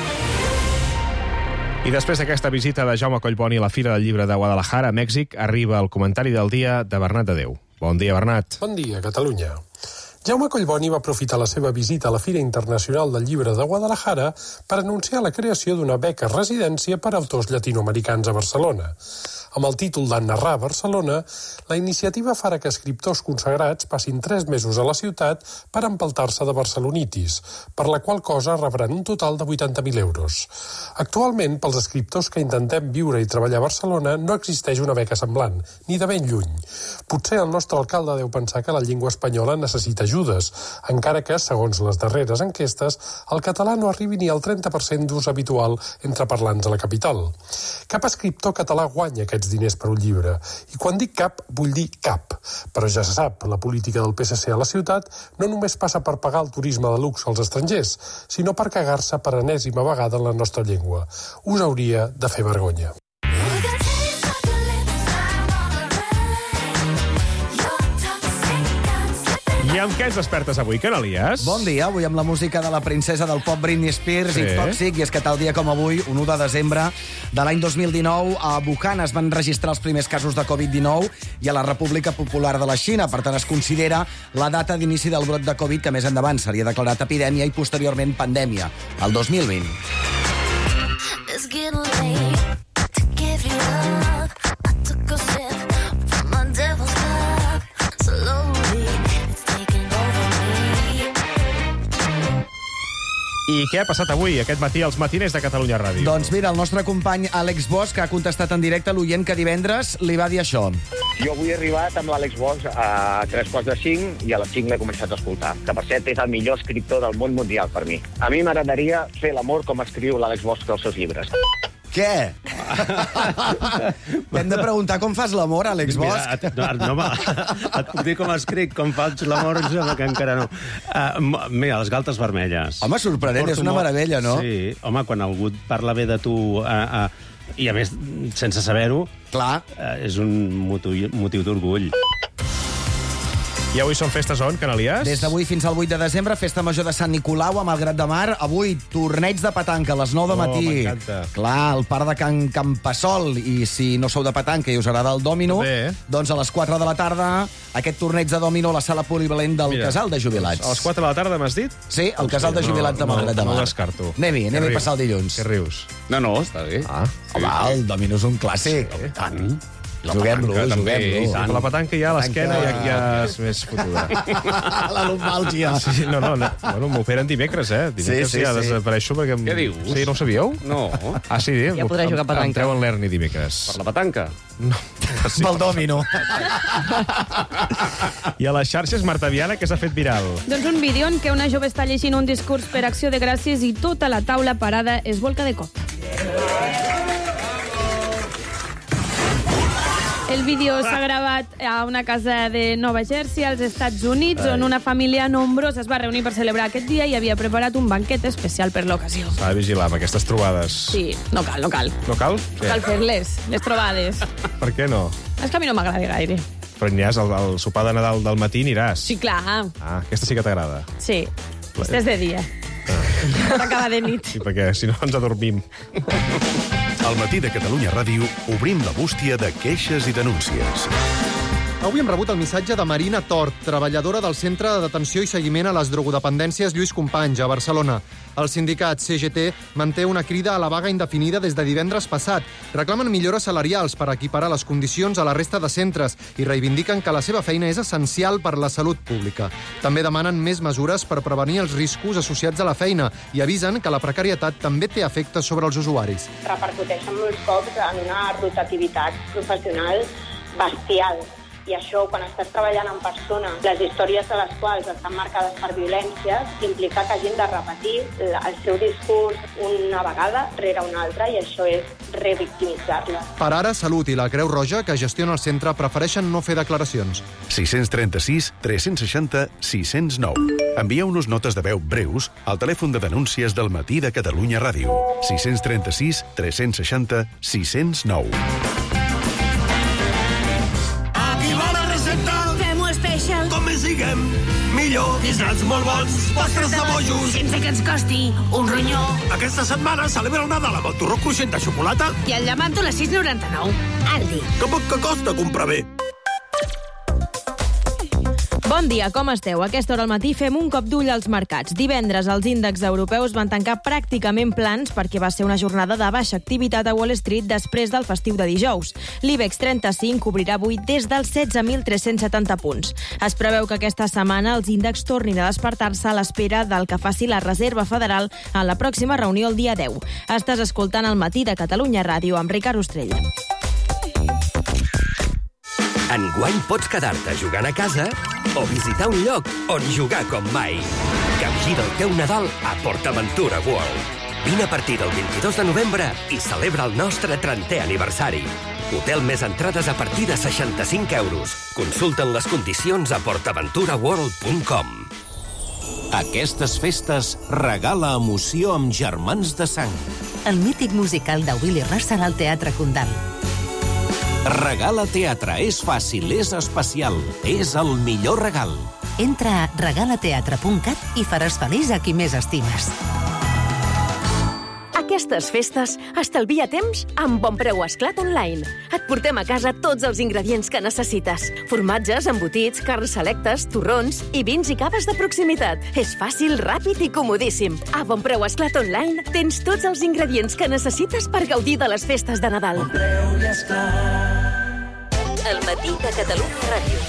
I després d'aquesta visita de Jaume Collboni a la Fira del Llibre de Guadalajara, a Mèxic, arriba el comentari del dia de Bernat de Déu. Bon dia, Bernat. Bon dia, Catalunya. Jaume Collboni va aprofitar la seva visita a la Fira Internacional del Llibre de Guadalajara per anunciar la creació d'una beca residència per a autors llatinoamericans a Barcelona. Amb el títol de Narrar Barcelona, la iniciativa farà que escriptors consagrats passin 3 mesos a la ciutat per empeltar-se de barcelonitis, per la qual cosa rebran un total de 80.000 euros. Actualment, pels escriptors que intentem viure i treballar a Barcelona, no existeix una beca semblant, ni de ben lluny. Potser el nostre alcalde deu pensar que la llengua espanyola necessita ajudes, encara que, segons les darreres enquestes, el català no arribi ni al 30% d'ús habitual entre parlants a la capital. Cap escriptor català guanya aquests diners per un llibre. I quan dic cap, vull dir cap. Però ja se sap, la política del PSC a la ciutat no només passa per pagar el turisme de luxe als estrangers, sinó per cagar-se per enèsima vegada en la nostra llengua. Us hauria de fer vergonya. I amb què ens despertes avui, Canalies? Bon dia, avui amb la música de la princesa del pop Britney Spears i Toxic, i és que tal dia com avui, un 1 de desembre de l'any 2019, a Wuhan es van registrar els primers casos de Covid-19 i a la República Popular de la Xina. Per tant, es considera la data d'inici del brot de Covid que més endavant seria declarat epidèmia i posteriorment pandèmia, el 2020. I què ha passat avui, aquest matí, als matiners de Catalunya Ràdio? Doncs mira, el nostre company Àlex Bosch ha contestat en directe a l'oient que divendres li va dir això. Jo avui he arribat amb l'Àlex Bosch a 3:45 i a les 5 l'he començat a escoltar. Que, per cert, és el millor escriptor del món mundial per mi. A mi m'agradaria fer l'amor com escriu l'Àlex Bosch dels seus llibres. Què? T'hem de preguntar com fas l'amor, Àlex Bosch? Et puc dir com escric, com faig l'amor, que encara no. Mira, les galtes vermelles. Home, sorprenent, és una meravella, no? Sí, home, quan algú et parla bé de tu, i a més, sense saber-ho, clar, és un motiu d'orgull. I avui són festes on, Canalies? Des d'avui fins al 8 de desembre, festa major de Sant Nicolau a Malgrat de Mar. Avui, torneig de petanca a les 9 de matí. M'encanta. Clar, al parc de Can Campassol. I si no sou de petanca i us agrada el dòmino, doncs a les 4 de la tarda, aquest torneig de dòmino a la sala polivalent del Casal de Jubilats. A les 4 de la tarda m'has dit? Sí, el Casal de Jubilats de Malgrat de Mar. No ho descarto. Anem-hi a passar el dilluns. Què rius? No, està bé. Home, el dòmino és un clàssic. Tant. Juguem-lo. La petanca ja a l'esquena ja és més fotuda. La lumbàlgia. Sí, no, m'operen dimecres, Dimecres ja desapareixo perquè... Què dius? Sí, no ho sabíeu? No. Ah, sí? Ja podrà jugar a petanca. Em treuen l'herni dimecres. Per la petanca? No. Pel dòmino. I a les xarxes, Marta Viana, què s'ha fet viral? Doncs un vídeo en què una jove està llegint un discurs per Acció de Gràcies i tota la taula parada es volca de cop. El vídeo s'ha gravat a una casa de Nova Jersey, als Estats Units, on una família nombrosa es va reunir per celebrar aquest dia i havia preparat un banquet especial per l'ocasió. S'ha de vigilar amb aquestes trobades. Sí, no cal. No cal? No cal fer-les, les trobades. Per què no? És que a mi no m'agrada gaire. Però aniràs al sopar de Nadal del matí, aniràs. Sí, clar. Ah, aquesta sí que t'agrada. Sí, aquesta és de dia. T'acaba de nit. Sí, perquè si no ens adormim. Al Matí de Catalunya Ràdio obrim la bústia de queixes i denúncies. Avui hem rebut el missatge de Marina Tort, treballadora del Centre de Detenció i Seguiment a les Drogodependències Lluís Companys, a Barcelona. El sindicat CGT manté una crida a la vaga indefinida des de divendres passat. Reclamen millores salarials per equiparar les condicions a la resta de centres i reivindiquen que la seva feina és essencial per la salut pública. També demanen més mesures per prevenir els riscos associats a la feina i avisen que la precarietat també té efectes sobre els usuaris. Repercuteixen molts cops en una rotativitat professional bestial. I això, quan estàs treballant amb persones, les històries de les quals estan marcades per violències, implica que hagin de repetir el seu discurs una vegada rere una altra, i això és revictimitzar-la. Per ara, Salut i la Creu Roja, que gestiona el centre, prefereixen no fer declaracions. 636 360 609. Envieu-nos notes de veu breus al telèfon de denúncies del Matí de Catalunya Ràdio. 636 360 609. Com més diguem, millor, guisats molt bons, postres de bojos, sense que ens costi un ronyó. Aquesta setmana celebra el Nadal amb el torró cruixent de xocolata I el llamanto a les 6,99. Aldi. Que poc que costa comprar bé. Bon dia, com esteu? A aquesta hora al matí fem un cop d'ull als mercats. Divendres els índexs europeus van tancar pràcticament plans perquè va ser una jornada de baixa activitat a Wall Street després del festiu de dijous. L'IBEX 35 obrirà avui des dels 16.370 punts. Es preveu que aquesta setmana els índexs tornin a despertar-se a l'espera del que faci la Reserva Federal a la pròxima reunió el dia 10. Estàs escoltant el Matí de Catalunya Ràdio amb Ricard Ostrell. Enguany pots quedar-te jugant a casa o visitar un lloc on jugar com mai. Capgira el teu Nadal a PortAventura World. Vine a partir del 22 de novembre i celebra el nostre 30è aniversari. Hotel més entrades a partir de 65 euros. Consulta'n les condicions a portaventuraworld.com. Aquestes festes regala emoció amb Germans de Sang. El mític musical de Willy Russell al Teatre Condal. Regala teatre, és fàcil, és especial, és el millor regal. Entra a regalateatre.cat i faràs feliç a qui més estimes. Aquestes festes, estalvia temps amb Bonpreu Esclat Online. Et portem a casa tots els ingredients que necessites. Formatges, embotits, carns selectes, torrons i vins i caves de proximitat. És fàcil, ràpid i comodíssim. A Bonpreu Esclat Online tens tots els ingredients que necessites per gaudir de les festes de Nadal. Bonpreu i Esclat. El Matí de Catalunya Ràdio.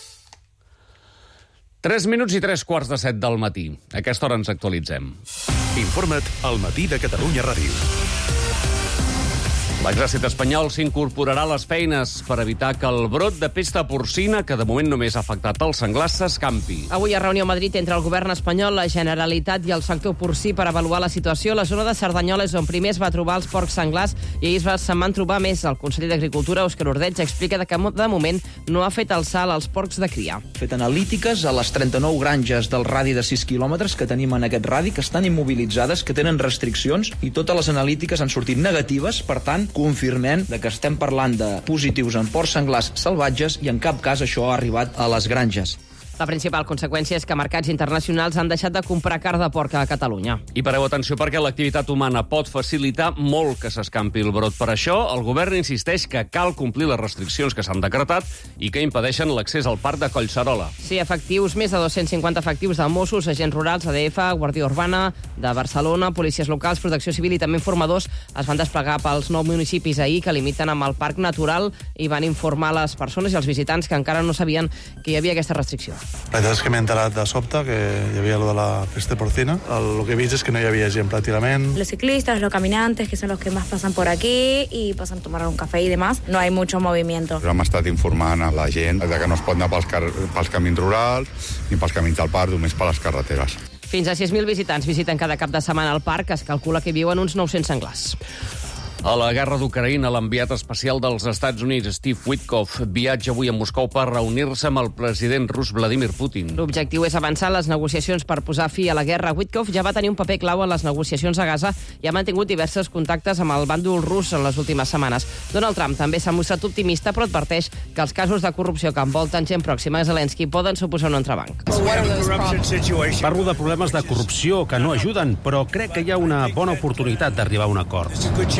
3 minuts i 3:15 del matí. A aquesta hora ens actualitzem. Informa't al Matí de Catalunya Ràdio. L'exèrcit espanyol s'incorporarà a les feines per evitar que el brot de pesta porcina, que de moment només ha afectat els senglars, s'escampi. Avui a reunió a Madrid entre el govern espanyol, la Generalitat i el sector porcí per avaluar la situació. La zona de Cerdanyola és on primer es va trobar els porcs senglars i ahir se'n van trobar més. El conseller d'Agricultura, Òscar Ordeig, explica que de moment no ha fet el salt als porcs de cria. Fet analítiques a les 39 granges del radi de 6 quilòmetres que tenim en aquest radi, que estan immobilitzades, que tenen restriccions, i totes les analítiques han sortit negatives. Per tant, confirmem que estem parlant de positius en porcs senglars salvatges i en cap cas això ha arribat a les granges. La principal conseqüència és que mercats internacionals han deixat de comprar carn de porc a Catalunya. I pareu atenció perquè l'activitat humana pot facilitar molt que s'escampi el brot. Per això, el govern insisteix que cal complir les restriccions que s'han decretat i que impedeixen l'accés al parc de Collserola. Sí, efectius, més de 250 efectius de Mossos, agents rurals, ADF, Guàrdia Urbana, de Barcelona, policies locals, protecció civil i també informadors es van desplegar pels 9 municipis ahir que limiten amb el parc natural i van informar les persones i els visitants que encara no sabien que hi havia aquesta restricció. La veritat és que m'he enterat de sobte que hi havia lo de la peste porcina. El que he vist és que no hi havia gent pràcticament. Los ciclistas, los caminantes, que son los que más pasan por aquí y pasan a tomar un café y demás, no hay mucho movimiento. Hem estat informant a la gent de que no es pot anar pels camins rurals ni pels camins del parc, només per les carreteres. Fins a 6.000 visitants visiten cada cap de setmana al parc. Es calcula que hi viuen uns 900 senglars. A la guerra d'Ucraïna, l'enviat especial dels Estats Units, Steve Witkoff, viatja avui a Moscou per reunir-se amb el president rus Vladimir Putin. L'objectiu és avançar les negociacions per posar fi a la guerra. Witkoff ja va tenir un paper clau en les negociacions a Gaza i ha mantingut diversos contactes amb el bàndol rus en les últimes setmanes. Donald Trump també s'ha mostrat optimista, però adverteix que els casos de corrupció que envolten gent pròxima a Zelensky poden suposar un entrebanc. Parlo de problemes de corrupció que no ajuden, però crec que hi ha una bona oportunitat d'arribar a un acord.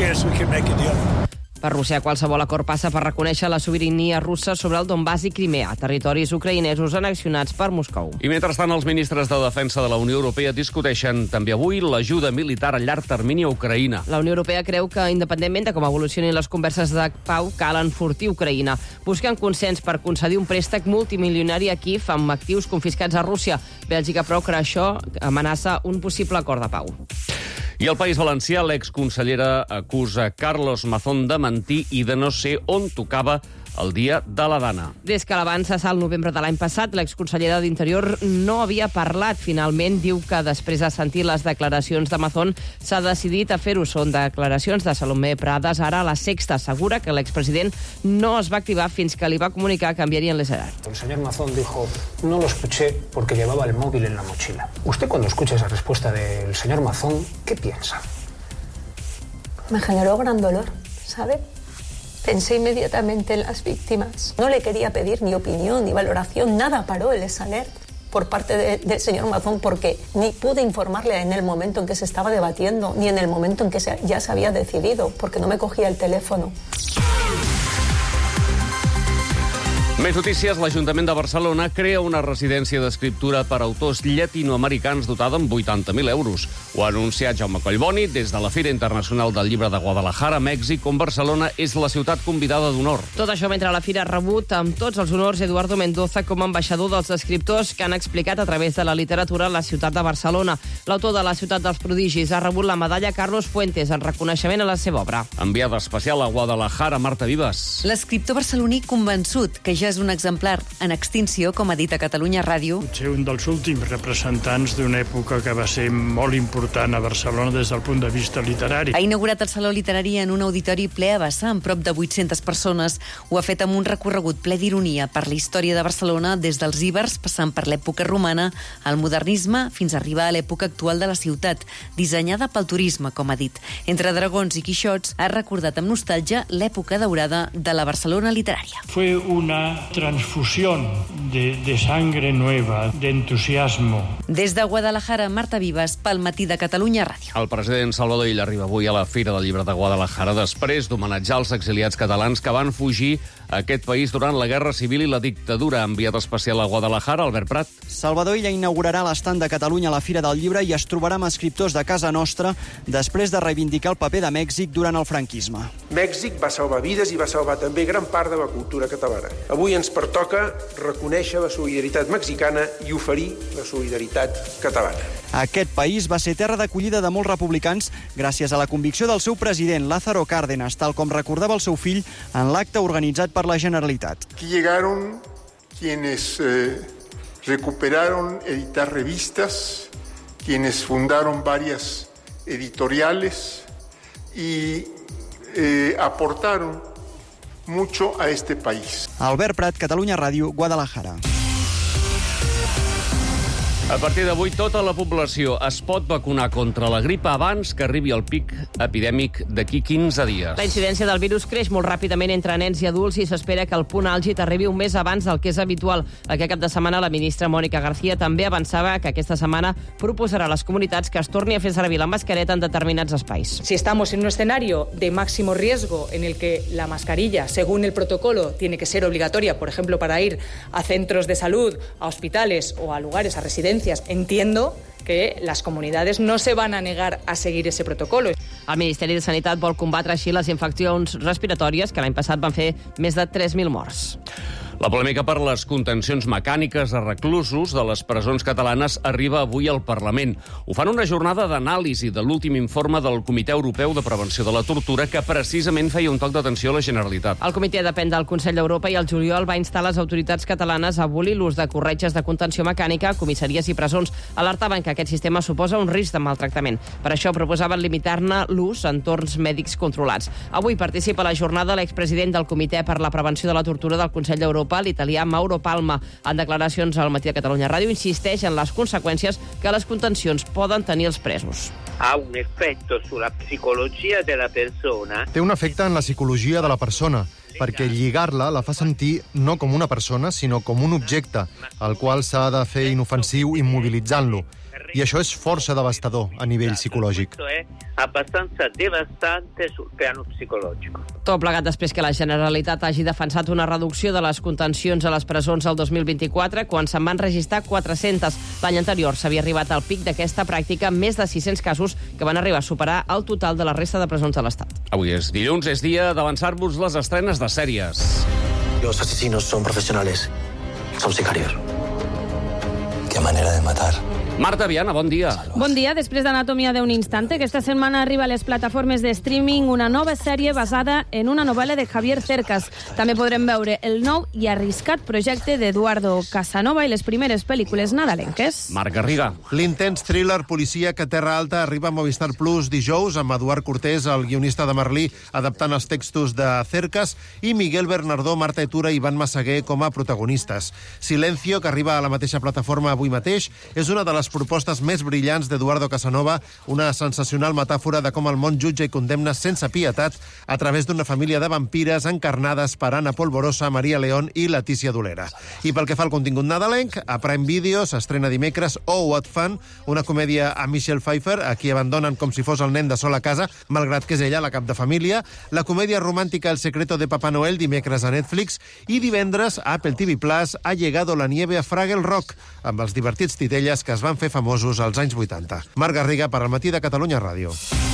Per Rússia, qualsevol acord passa per reconèixer la sobirania russa sobre el Donbass i Crimea, territoris ucraïnesos annexionats per Moscou. I mentrestant, els ministres de Defensa de la Unió Europea discuteixen també avui l'ajuda militar a llarg termini a Ucraïna. La Unió Europea creu que, independentment de com evolucionin les converses de pau, cal enfortir Ucraïna. Busquen consens per concedir un préstec multimilionari a Kiev amb actius confiscats a Rússia. Bèlgica, però, que això amenaça un possible acord de pau. I al País Valencià, l'exconsellera acusa Carlos Mazón de mentir i de no ser on tocava el dia de la Dana. Des que l'avanç cessar el novembre de l'any passat, l'exconsellera d'Interior no havia parlat. Finalment, diu que després de sentir les declaracions de Mazón s'ha decidit a fer-ho. Són declaracions de Salomé Prades. Ara La Sexta assegura que l'expresident no es va activar fins que li va comunicar que enviarien l'Esserat. El señor Mazón dijo, no lo escuché porque llevaba el móvil en la mochila. Usted cuando escucha esa respuesta del señor Mazón, ¿qué piensa? Me generó gran dolor, ¿sabe? Pensé inmediatamente en las víctimas. No le quería pedir ni opinión, ni valoración, nada paró el Alert por parte del señor Mazón porque ni pude informarle en el momento en que se estaba debatiendo, ni en el momento en que ya se había decidido, porque no me cogía el teléfono. Més notícies. L'Ajuntament de Barcelona crea una residència d'escriptura per autors llatinoamericans dotada amb 80.000 euros. Ho ha anunciat Jaume Collboni des de la Fira Internacional del Llibre de Guadalajara, Mèxic, on Barcelona és la ciutat convidada d'honor. Tot això mentre la Fira ha rebut amb tots els honors Eduardo Mendoza com a ambaixador dels escriptors que han explicat a través de la literatura la ciutat de Barcelona. L'autor de La ciutat dels prodigis ha rebut la medalla Carlos Fuentes en reconeixement a la seva obra. Enviada especial a Guadalajara, Marta Vives. L'escriptor barceloní convençut que ja és un exemplar en extinció, com ha dit a Catalunya Ràdio. Potser un dels últims representants d'una època que va ser molt important a Barcelona des del punt de vista literari. Ha inaugurat el Saló Literari en un auditori ple a vessar amb prop de 800 persones. Ho ha fet amb un recorregut ple d'ironia per la història de Barcelona des dels íbers, passant per l'època romana, al modernisme, fins a arribar a l'època actual de la ciutat, dissenyada pel turisme, com ha dit. Entre dragons i quixots, ha recordat amb nostàlgia l'època daurada de la Barcelona literària. Fue una transfusión de sangre nueva, de entusiasmo. Des de Guadalajara, Marta Vives, pel Matí de Catalunya Ràdio. El president Salvador Illa arriba avui a la Fira del Llibre de Guadalajara després d'homenatjar els exiliats catalans que van fugir a aquest país durant la Guerra Civil i la dictadura. Enviat especial a Guadalajara, Albert Prat. Salvador Illa inaugurarà l'estand de Catalunya a la Fira del Llibre i es trobarà amb escriptors de casa nostra després de reivindicar el paper de Mèxic durant el franquisme. Mèxic va salvar vides i va salvar també gran part de la cultura catalana. Avui ens pertoca reconèixer la solidaritat mexicana i oferir la solidaritat catalana. Aquest país va ser terra d'acollida de molts republicans gràcies a la convicció del seu president, Lázaro Cárdenas, tal com recordava el seu fill en l'acte organitzat per la Generalitat. Aquí llegaron quienes recuperaron editar revistas, quienes fundaron varias editoriales y aportaron mucho a este país. Albert Prat, Catalunya Ràdio, Guadalajara. A partir d'avui, tota la població es pot vacunar contra la grip abans que arribi el pic epidèmic d'aquí 15 dies. La incidència del virus creix molt ràpidament entre nens i adults i s'espera que el punt àlgid arribi un mes abans del que és habitual. Aquest cap de setmana, la ministra Mónica García també avançava que aquesta setmana proposarà a les comunitats que es torni a fer servir la mascareta en determinats espais. Si estamos en un escenario de máximo riesgo en el que la mascarilla, según el protocolo, tiene que ser obligatoria, por ejemplo, para ir a centros de salud, a hospitales o a lugares, a residencias, entiendo que las comunidades no se van a negar a seguir ese protocolo. El Ministeri de Sanitat vol combatre així les infeccions respiratòries, que l'any passat van fer més de 3.000 morts. La polèmica per les contencions mecàniques a reclusos de les presons catalanes arriba avui al Parlament. Ho fan una jornada d'anàlisi de l'últim informe del Comitè Europeu de Prevenció de la Tortura, que precisament feia un toc d'atenció a la Generalitat. El comitè depèn del Consell d'Europa i el juliol va instar les autoritats catalanes a abolir l'ús de corretges de contenció mecànica a comissaries i presons. Alertaven que aquest sistema suposa un risc de maltractament. Per això proposaven limitar-ne l'ús en entorns mèdics controlats. Avui participa a la jornada l'expresident del Comitè per la Prevenció de la Tortura del Consell d'Europa, l'italià Mauro Palma. En declaracions al Matí de Catalunya Ràdio insisteix en les conseqüències que les contencions poden tenir els presos. Ha un efecto sulla psicologia de la persona. Té un efecte en la psicologia de la persona, perquè lligar-la la fa sentir no com una persona, sinó com un objecte, al qual s'ha de fer inofensiu immobilitzant-lo. I això és força devastador a nivell psicològic. Questo è abbastanza devastante sul piano psicologico. Tot plegat després que la Generalitat hagi defensat una reducció de les contencions a les presons el 2024, quan se'n van registrar 400. L'any anterior s'havia arribat al pic d'aquesta pràctica més de 600 casos que van arribar a superar el total de la resta de presons de l'Estat. Avui és dilluns, és dia d'avançar-vos les estrenes de sèries. Los asesinos son profesionales. Son sicarios. Qué manera de matar. Marta Viana, bon dia. Bon dia. Després d'Anatomia d'un instante, aquesta setmana arriba a les plataformes de streaming una nova sèrie basada en una novel·la de Javier Cercas. També podrem veure el nou i arriscat projecte d'Eduardo Casanova i les primeres pel·lícules nadalenques. Marc Garriga. L'intens thriller policia que Terra Alta arriba a Movistar Plus dijous amb Eduard Cortés, el guionista de Merlí, adaptant els textos de Cercas, i Miguel Bernardó, Marta Etura i Ivan Massaguer com a protagonistes. Silencio, que arriba a la mateixa plataforma avui mateix, és una de les propostes més brillants d'Eduardo Casanova, una sensacional metàfora de com el món jutja i condemna sense pietat a través d'una família de vampires encarnades per Ana Polvorosa, Maria León i Letícia Dolera. I pel que fa al contingut nadalenc, a Prime Video s'estrena dimecres Oh, What Fun, una comèdia a Michelle Pfeiffer, a qui abandonen com si fos el nen de sol a casa, malgrat que és ella la cap de família, la comèdia romàntica El secreto de Papá Noel, dimecres a Netflix, i divendres a Apple TV Plus Ha llegado la nieve a Fraggle Rock, amb els divertits titelles que es van fer famosos als anys 80. Marc Garriga per al Matí de Catalunya Ràdio.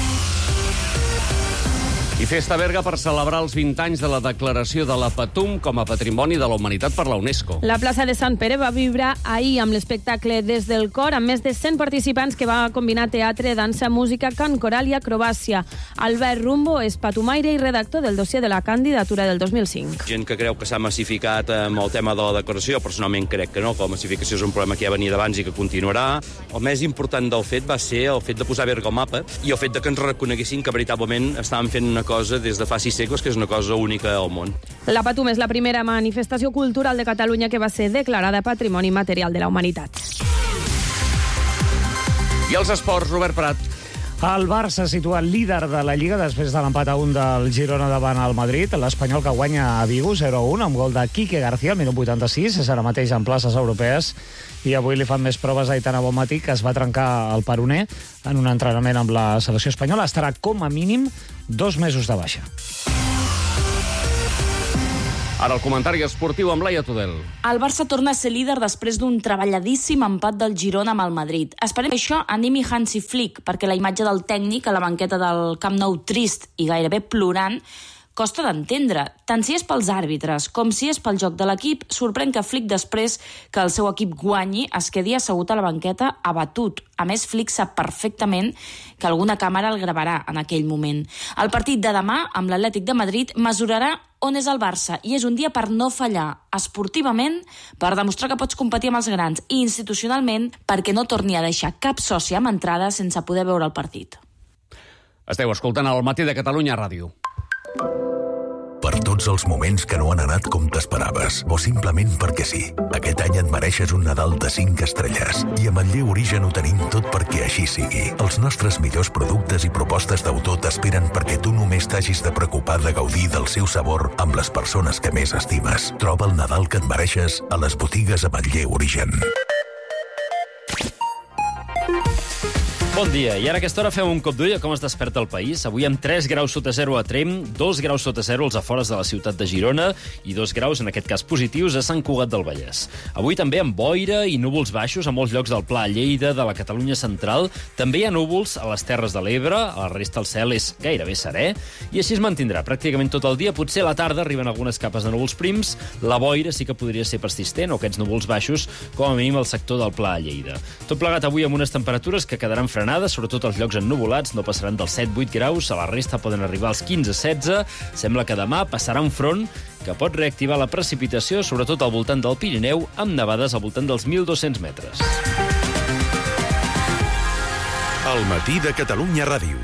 I festa a Berga per celebrar els 20 anys de la declaració de la Patum com a Patrimoni de la Humanitat per la UNESCO. La plaça de Sant Pere va vibrar ahir amb l'espectacle Des del Cor, amb més de 100 participants que va combinar teatre, dansa, música, cant coral i acrobàcia. Albert Rumbo és patumaire i redactor del dossier de la candidatura del 2005. Gent que creu que s'ha massificat amb el tema de la declaració, personalment crec que no, que la massificació és un problema que ja venia d'abans i que continuarà. El més important del fet va ser el fet de posar Berga al mapa i el fet de que ens reconeguessin que veritablement estàvem fent una cosa des de fa 6 segles, que és una cosa única al món. La Patum és la primera manifestació cultural de Catalunya que va ser declarada Patrimoni Material de la Humanitat. I els esports, Robert Prat. El Barça situa líder de la Lliga després de l'empat a 1 del Girona davant el Madrid. L'Espanyol que guanya a Vigo 0-1 amb gol de Quique García al minut 86. És ara mateix en places europees. I avui li fan més proves a Aitana Bonmatí, que es va trencar el peroné en un entrenament amb la selecció espanyola. Estarà com a mínim 2 mesos de baixa. Ara el comentari esportiu amb Laia Tudel. El Barça torna a ser líder després d'un treballadíssim empat del Girona amb el Madrid. Esperem que això animi Hansi Flick, perquè la imatge del tècnic a la banqueta del Camp Nou trist i gairebé plorant costa d'entendre, tant si és pels àrbitres com si és pel joc de l'equip. Sorprèn que Flick, després que el seu equip guanyi, es quedi assegut a la banqueta abatut. A més, Flick sap perfectament que alguna càmera el gravarà en aquell moment. El partit de demà, amb l'Atlètic de Madrid, mesurarà on és el Barça, i és un dia per no fallar esportivament, per demostrar que pots competir amb els grans, i institucionalment perquè no torni a deixar cap soci amb entrada sense poder veure el partit. Esteu escoltant el Matí de Catalunya Ràdio. Per per tots els moments que no han anat com t'esperaves, o simplement perquè sí. Aquest any et mereixes un Nadal de 5 estrelles. I a Manlleu Origen ho tenim tot perquè així sigui. Els nostres millors productes i propostes d'autor t'esperen perquè tu només t'hagis de preocupar de gaudir del seu sabor amb les persones que més estimes. Troba el Nadal que et mereixes a les botigues a Manlleu Origen. Bon dia, i ara a aquesta hora fem un cop d'ull a com es desperta el país. Avui amb 3 graus sota zero a Tremp, 2 graus sota zero als afores de la ciutat de Girona i 2 graus, en aquest cas positius, a Sant Cugat del Vallès. Avui també amb boira i núvols baixos a molts llocs del Pla, Lleida, de la Catalunya central. També hi ha núvols a les Terres de l'Ebre, a la resta el cel és gairebé serè, i així es mantindrà pràcticament tot el dia. Potser a la tarda arriben algunes capes de núvols prims, la boira sí que podria ser persistent, o aquests núvols baixos, com a mínim al sector del Pla, Lleida. Tot plegat avui amb unes temperatures que quedaran frenades, sobretot els llocs ennuvolats, no passaran dels 7-8 graus, a la resta poden arribar als 15-16. Sembla que demà passarà un front que pot reactivar la precipitació, sobretot al voltant del Pirineu, amb nevades al voltant dels 1.200 metres. El matí de Catalunya Ràdio.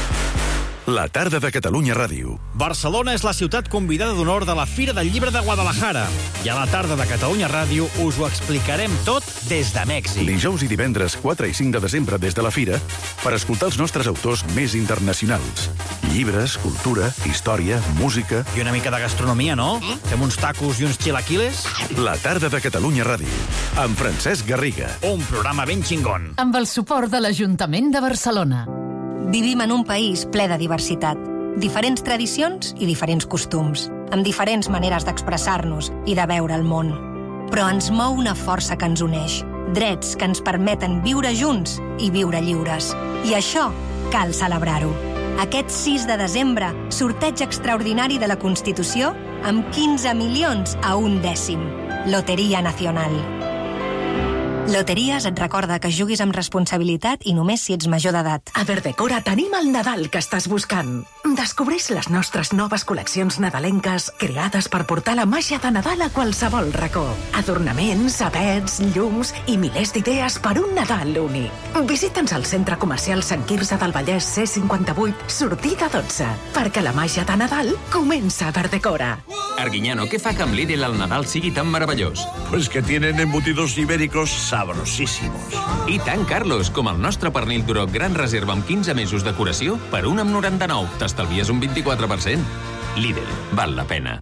La tarda de Catalunya Ràdio. Barcelona és la ciutat convidada d'honor de la Fira del Llibre de Guadalajara. I a la tarda de Catalunya Ràdio us ho explicarem tot des de Mèxic. Dijous i divendres 4 i 5 de desembre des de la Fira per escoltar els nostres autors més internacionals. Llibres, cultura, història, música... I una mica de gastronomia, no? Fem uns tacos i uns chilaquiles? La tarda de Catalunya Ràdio. Amb Francesc Garriga. Un programa ben xingón. Amb el suport de l'Ajuntament de Barcelona. Vivim en un país ple de diversitat, diferents tradicions i diferents costums, amb diferents maneres d'expressar-nos i de veure el món. Però ens mou una força que ens uneix, drets que ens permeten viure junts i viure lliures. I això cal celebrar-ho. Aquest 6 de desembre, sorteig extraordinari de la Constitució amb 15 milions a 1/10. Loteria Nacional. Loteries et recorda que juguis amb responsabilitat i només si ets major d'edat. A Verdecora tenim el Nadal que estàs buscant. Descobreix les nostres noves col·leccions nadalenques creades per portar la màgia de Nadal a qualsevol racó. Adornaments, avets, llums i milers d'idees per un Nadal únic. Visita'ns al Centre Comercial Sant Quirze del Vallès C58, sortida 12, perquè la màgia de Nadal comença a Verdecora. Arguiñano, què fa que amb Lidl el Nadal sigui tan meravellós? Pues que tienen embutidos ibéricos sabrosísimos. I tant, Carlos, com el nostre pernil groc gran reserva amb 15 mesos de curació per 1,99. T'estalvies un 24%. Lidl, val la pena.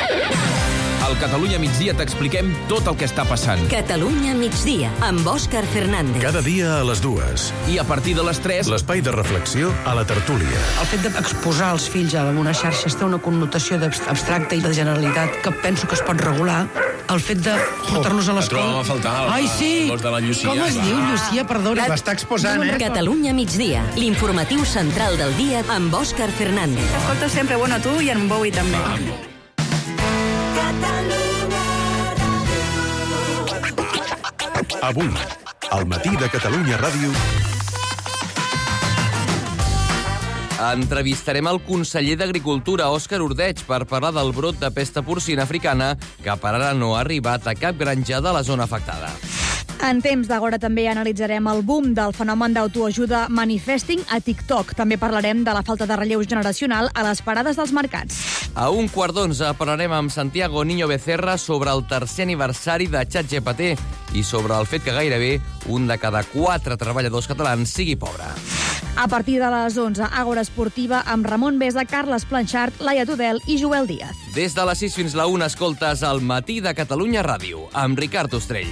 Al Catalunya Migdia t'expliquem tot el que està passant. Catalunya Migdia, amb Òscar Fernández. Cada dia a les 2. I a partir de les 3... L'espai de reflexió a la tertúlia. El fet d'exposar els fills a unes xarxes té una connotació abstracta i de generalitat que penso que es pot regular. El fet de portar-los a l'escola... Trobem a faltar Ai, sí! Els de la Llucia. Com es diu, Llucia? Perdona. L'està exposant, Catalunya Migdia, l'informatiu central del dia amb Òscar Fernández. T'escolto sempre, bueno, tu i en Bowie també. Avui, al matí de Catalunya Ràdio... Entrevistarem el conseller d'Agricultura, Òscar Ordeig, per parlar del brot de pesta porcina africana que per ara no ha arribat a cap granja de la zona afectada. En temps d'agora també analitzarem el boom del fenomen d'autoajuda manifesting a TikTok. També parlarem de la falta de relleu generacional a les parades dels mercats. A 1:15 parlarem amb Santiago Niño Becerra sobre el tercer aniversari de ChatGPT i sobre el fet que gairebé un de cada 4 treballadors catalans sigui pobre. A partir de les 11, Àgora Esportiva amb Ramon Besa, Carles Planchart, Laia Tudel i Joel Díaz. Des de les 6 fins la 1 escoltes el matí de Catalunya Ràdio amb Ricard Ostrell.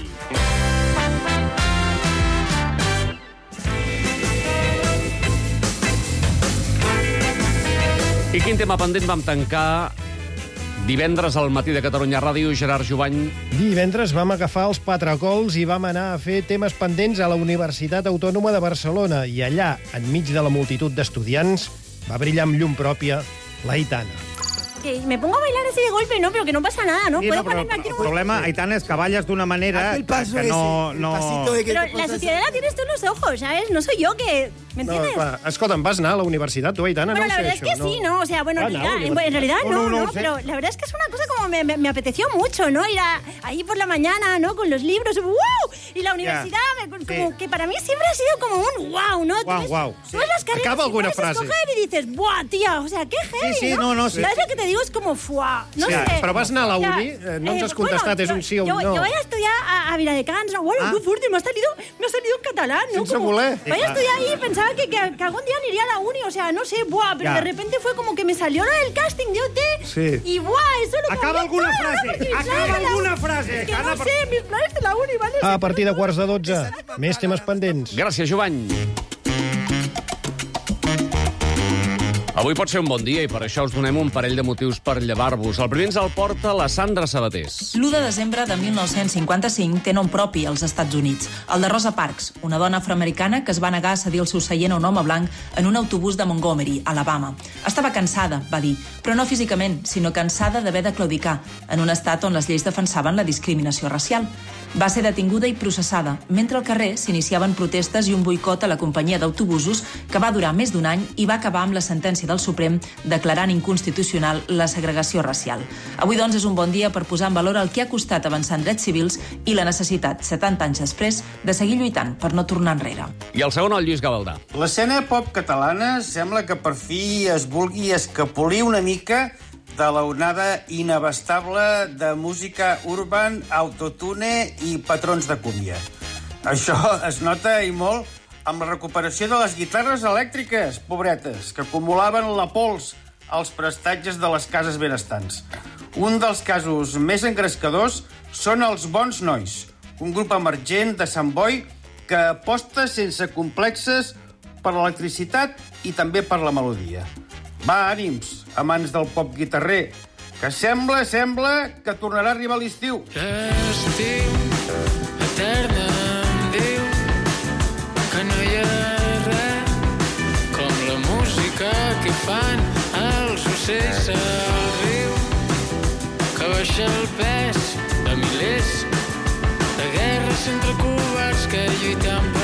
I quin tema pendent vam tancar divendres al matí de Catalunya Ràdio, Gerard Jovany? Divendres vam agafar els patracols i vam anar a fer temes pendents a la Universitat Autònoma de Barcelona. I allà, enmig de la multitud d'estudiants, va brillar amb llum pròpia l'Aitana. Que me pongo a bailar así de golpe, no, pero que no pasa nada, ¿no? Sí, Puedo no, pero ponerme aquí... el problema, Aitana, es que ballas de una manera que no... Pero la suciedad la tienes tú en los ojos, ¿sabes? No soy yo que... ¿Me entiendes? Clar, escolta'm, vas anar a la universitat, tu, Aitana? Bueno, no la verdad es que sí, ¿no? O sea, bueno, en realidad no, pero la verdad es que es una cosa como me apeteció mucho, ¿no? Ir ahí por la mañana, ¿no? Con los libros, ¡wow! Y la universidad, como que para mí siempre ha sido como un wow, ¿no? Wow. Tú ves las carreras Acaba alguna puedes frase. escoger y dices, ¡buah, tía! O sea, qué heavy, Sí, no, sí. ¿Sabes lo que te digo? Es como, ¡fuah! No sé. Però vas anar a la uni, no ens has contestat, és un sí o un no. Yo voy a estudiar a Viladecans, ¿no? Bueno, qué fuerte, me ha salido en catalán, ¿no? Sense voler. Voy a estudiar ahí y pensaba que algún día iría a la uni, o sea, no sé, ¡buah! Pero de repente fue como que me salió el casting de OT Sí. y ¡buah! Eso lo Acaba alguna frase, acaba alguna frase. Es que no sé, mis planes de la uni, ¿vale? A partir de 11:15, més temes pendents. Gràcies, Jovany. Avui pot ser un bon dia i per això us donem un parell de motius per llevar-vos. El primer ens el porta la Sandra Sabatés. L'1 de desembre de 1955 té nom propi als Estats Units, el de Rosa Parks, una dona afroamericana que es va negar a cedir el seu seient a un home blanc en un autobús de Montgomery, Alabama. Estava cansada, va dir, però no físicament, sinó cansada d'haver de claudicar, en un estat on les lleis defensaven la discriminació racial. Va ser detinguda i processada, mentre al carrer s'iniciaven protestes i un boicot a la companyia d'autobusos que va durar més d'un any i va acabar amb la sentència del Suprem declarant inconstitucional la segregació racial. Avui, doncs, és un bon dia per posar en valor el que ha costat avançar en drets civils i la necessitat, 70 anys després, de seguir lluitant per no tornar enrere. I el segon, el Lluís Gavaldà. L'escena pop catalana sembla que per fi es vulgui escapolir una mica de l'onada inabastable de música urban, autotune i patrons de cúmbia. Això es nota i molt amb la recuperació de les guitarres elèctriques, pobretes, que acumulaven la pols als prestatges de les cases benestants. Un dels casos més engrescadors són els Bons Nois, un grup emergent de Sant Boi que aposta sense complexes per l'electricitat i també per la melodia. Va, ànims, amants del pop guitarrer, que sembla que tornarà a arribar l'estiu. L'estiu eterna em diu que no hi ha res com la música que fan els ocells al riu, que baixa el pes de milers de guerres entre covards que lluiten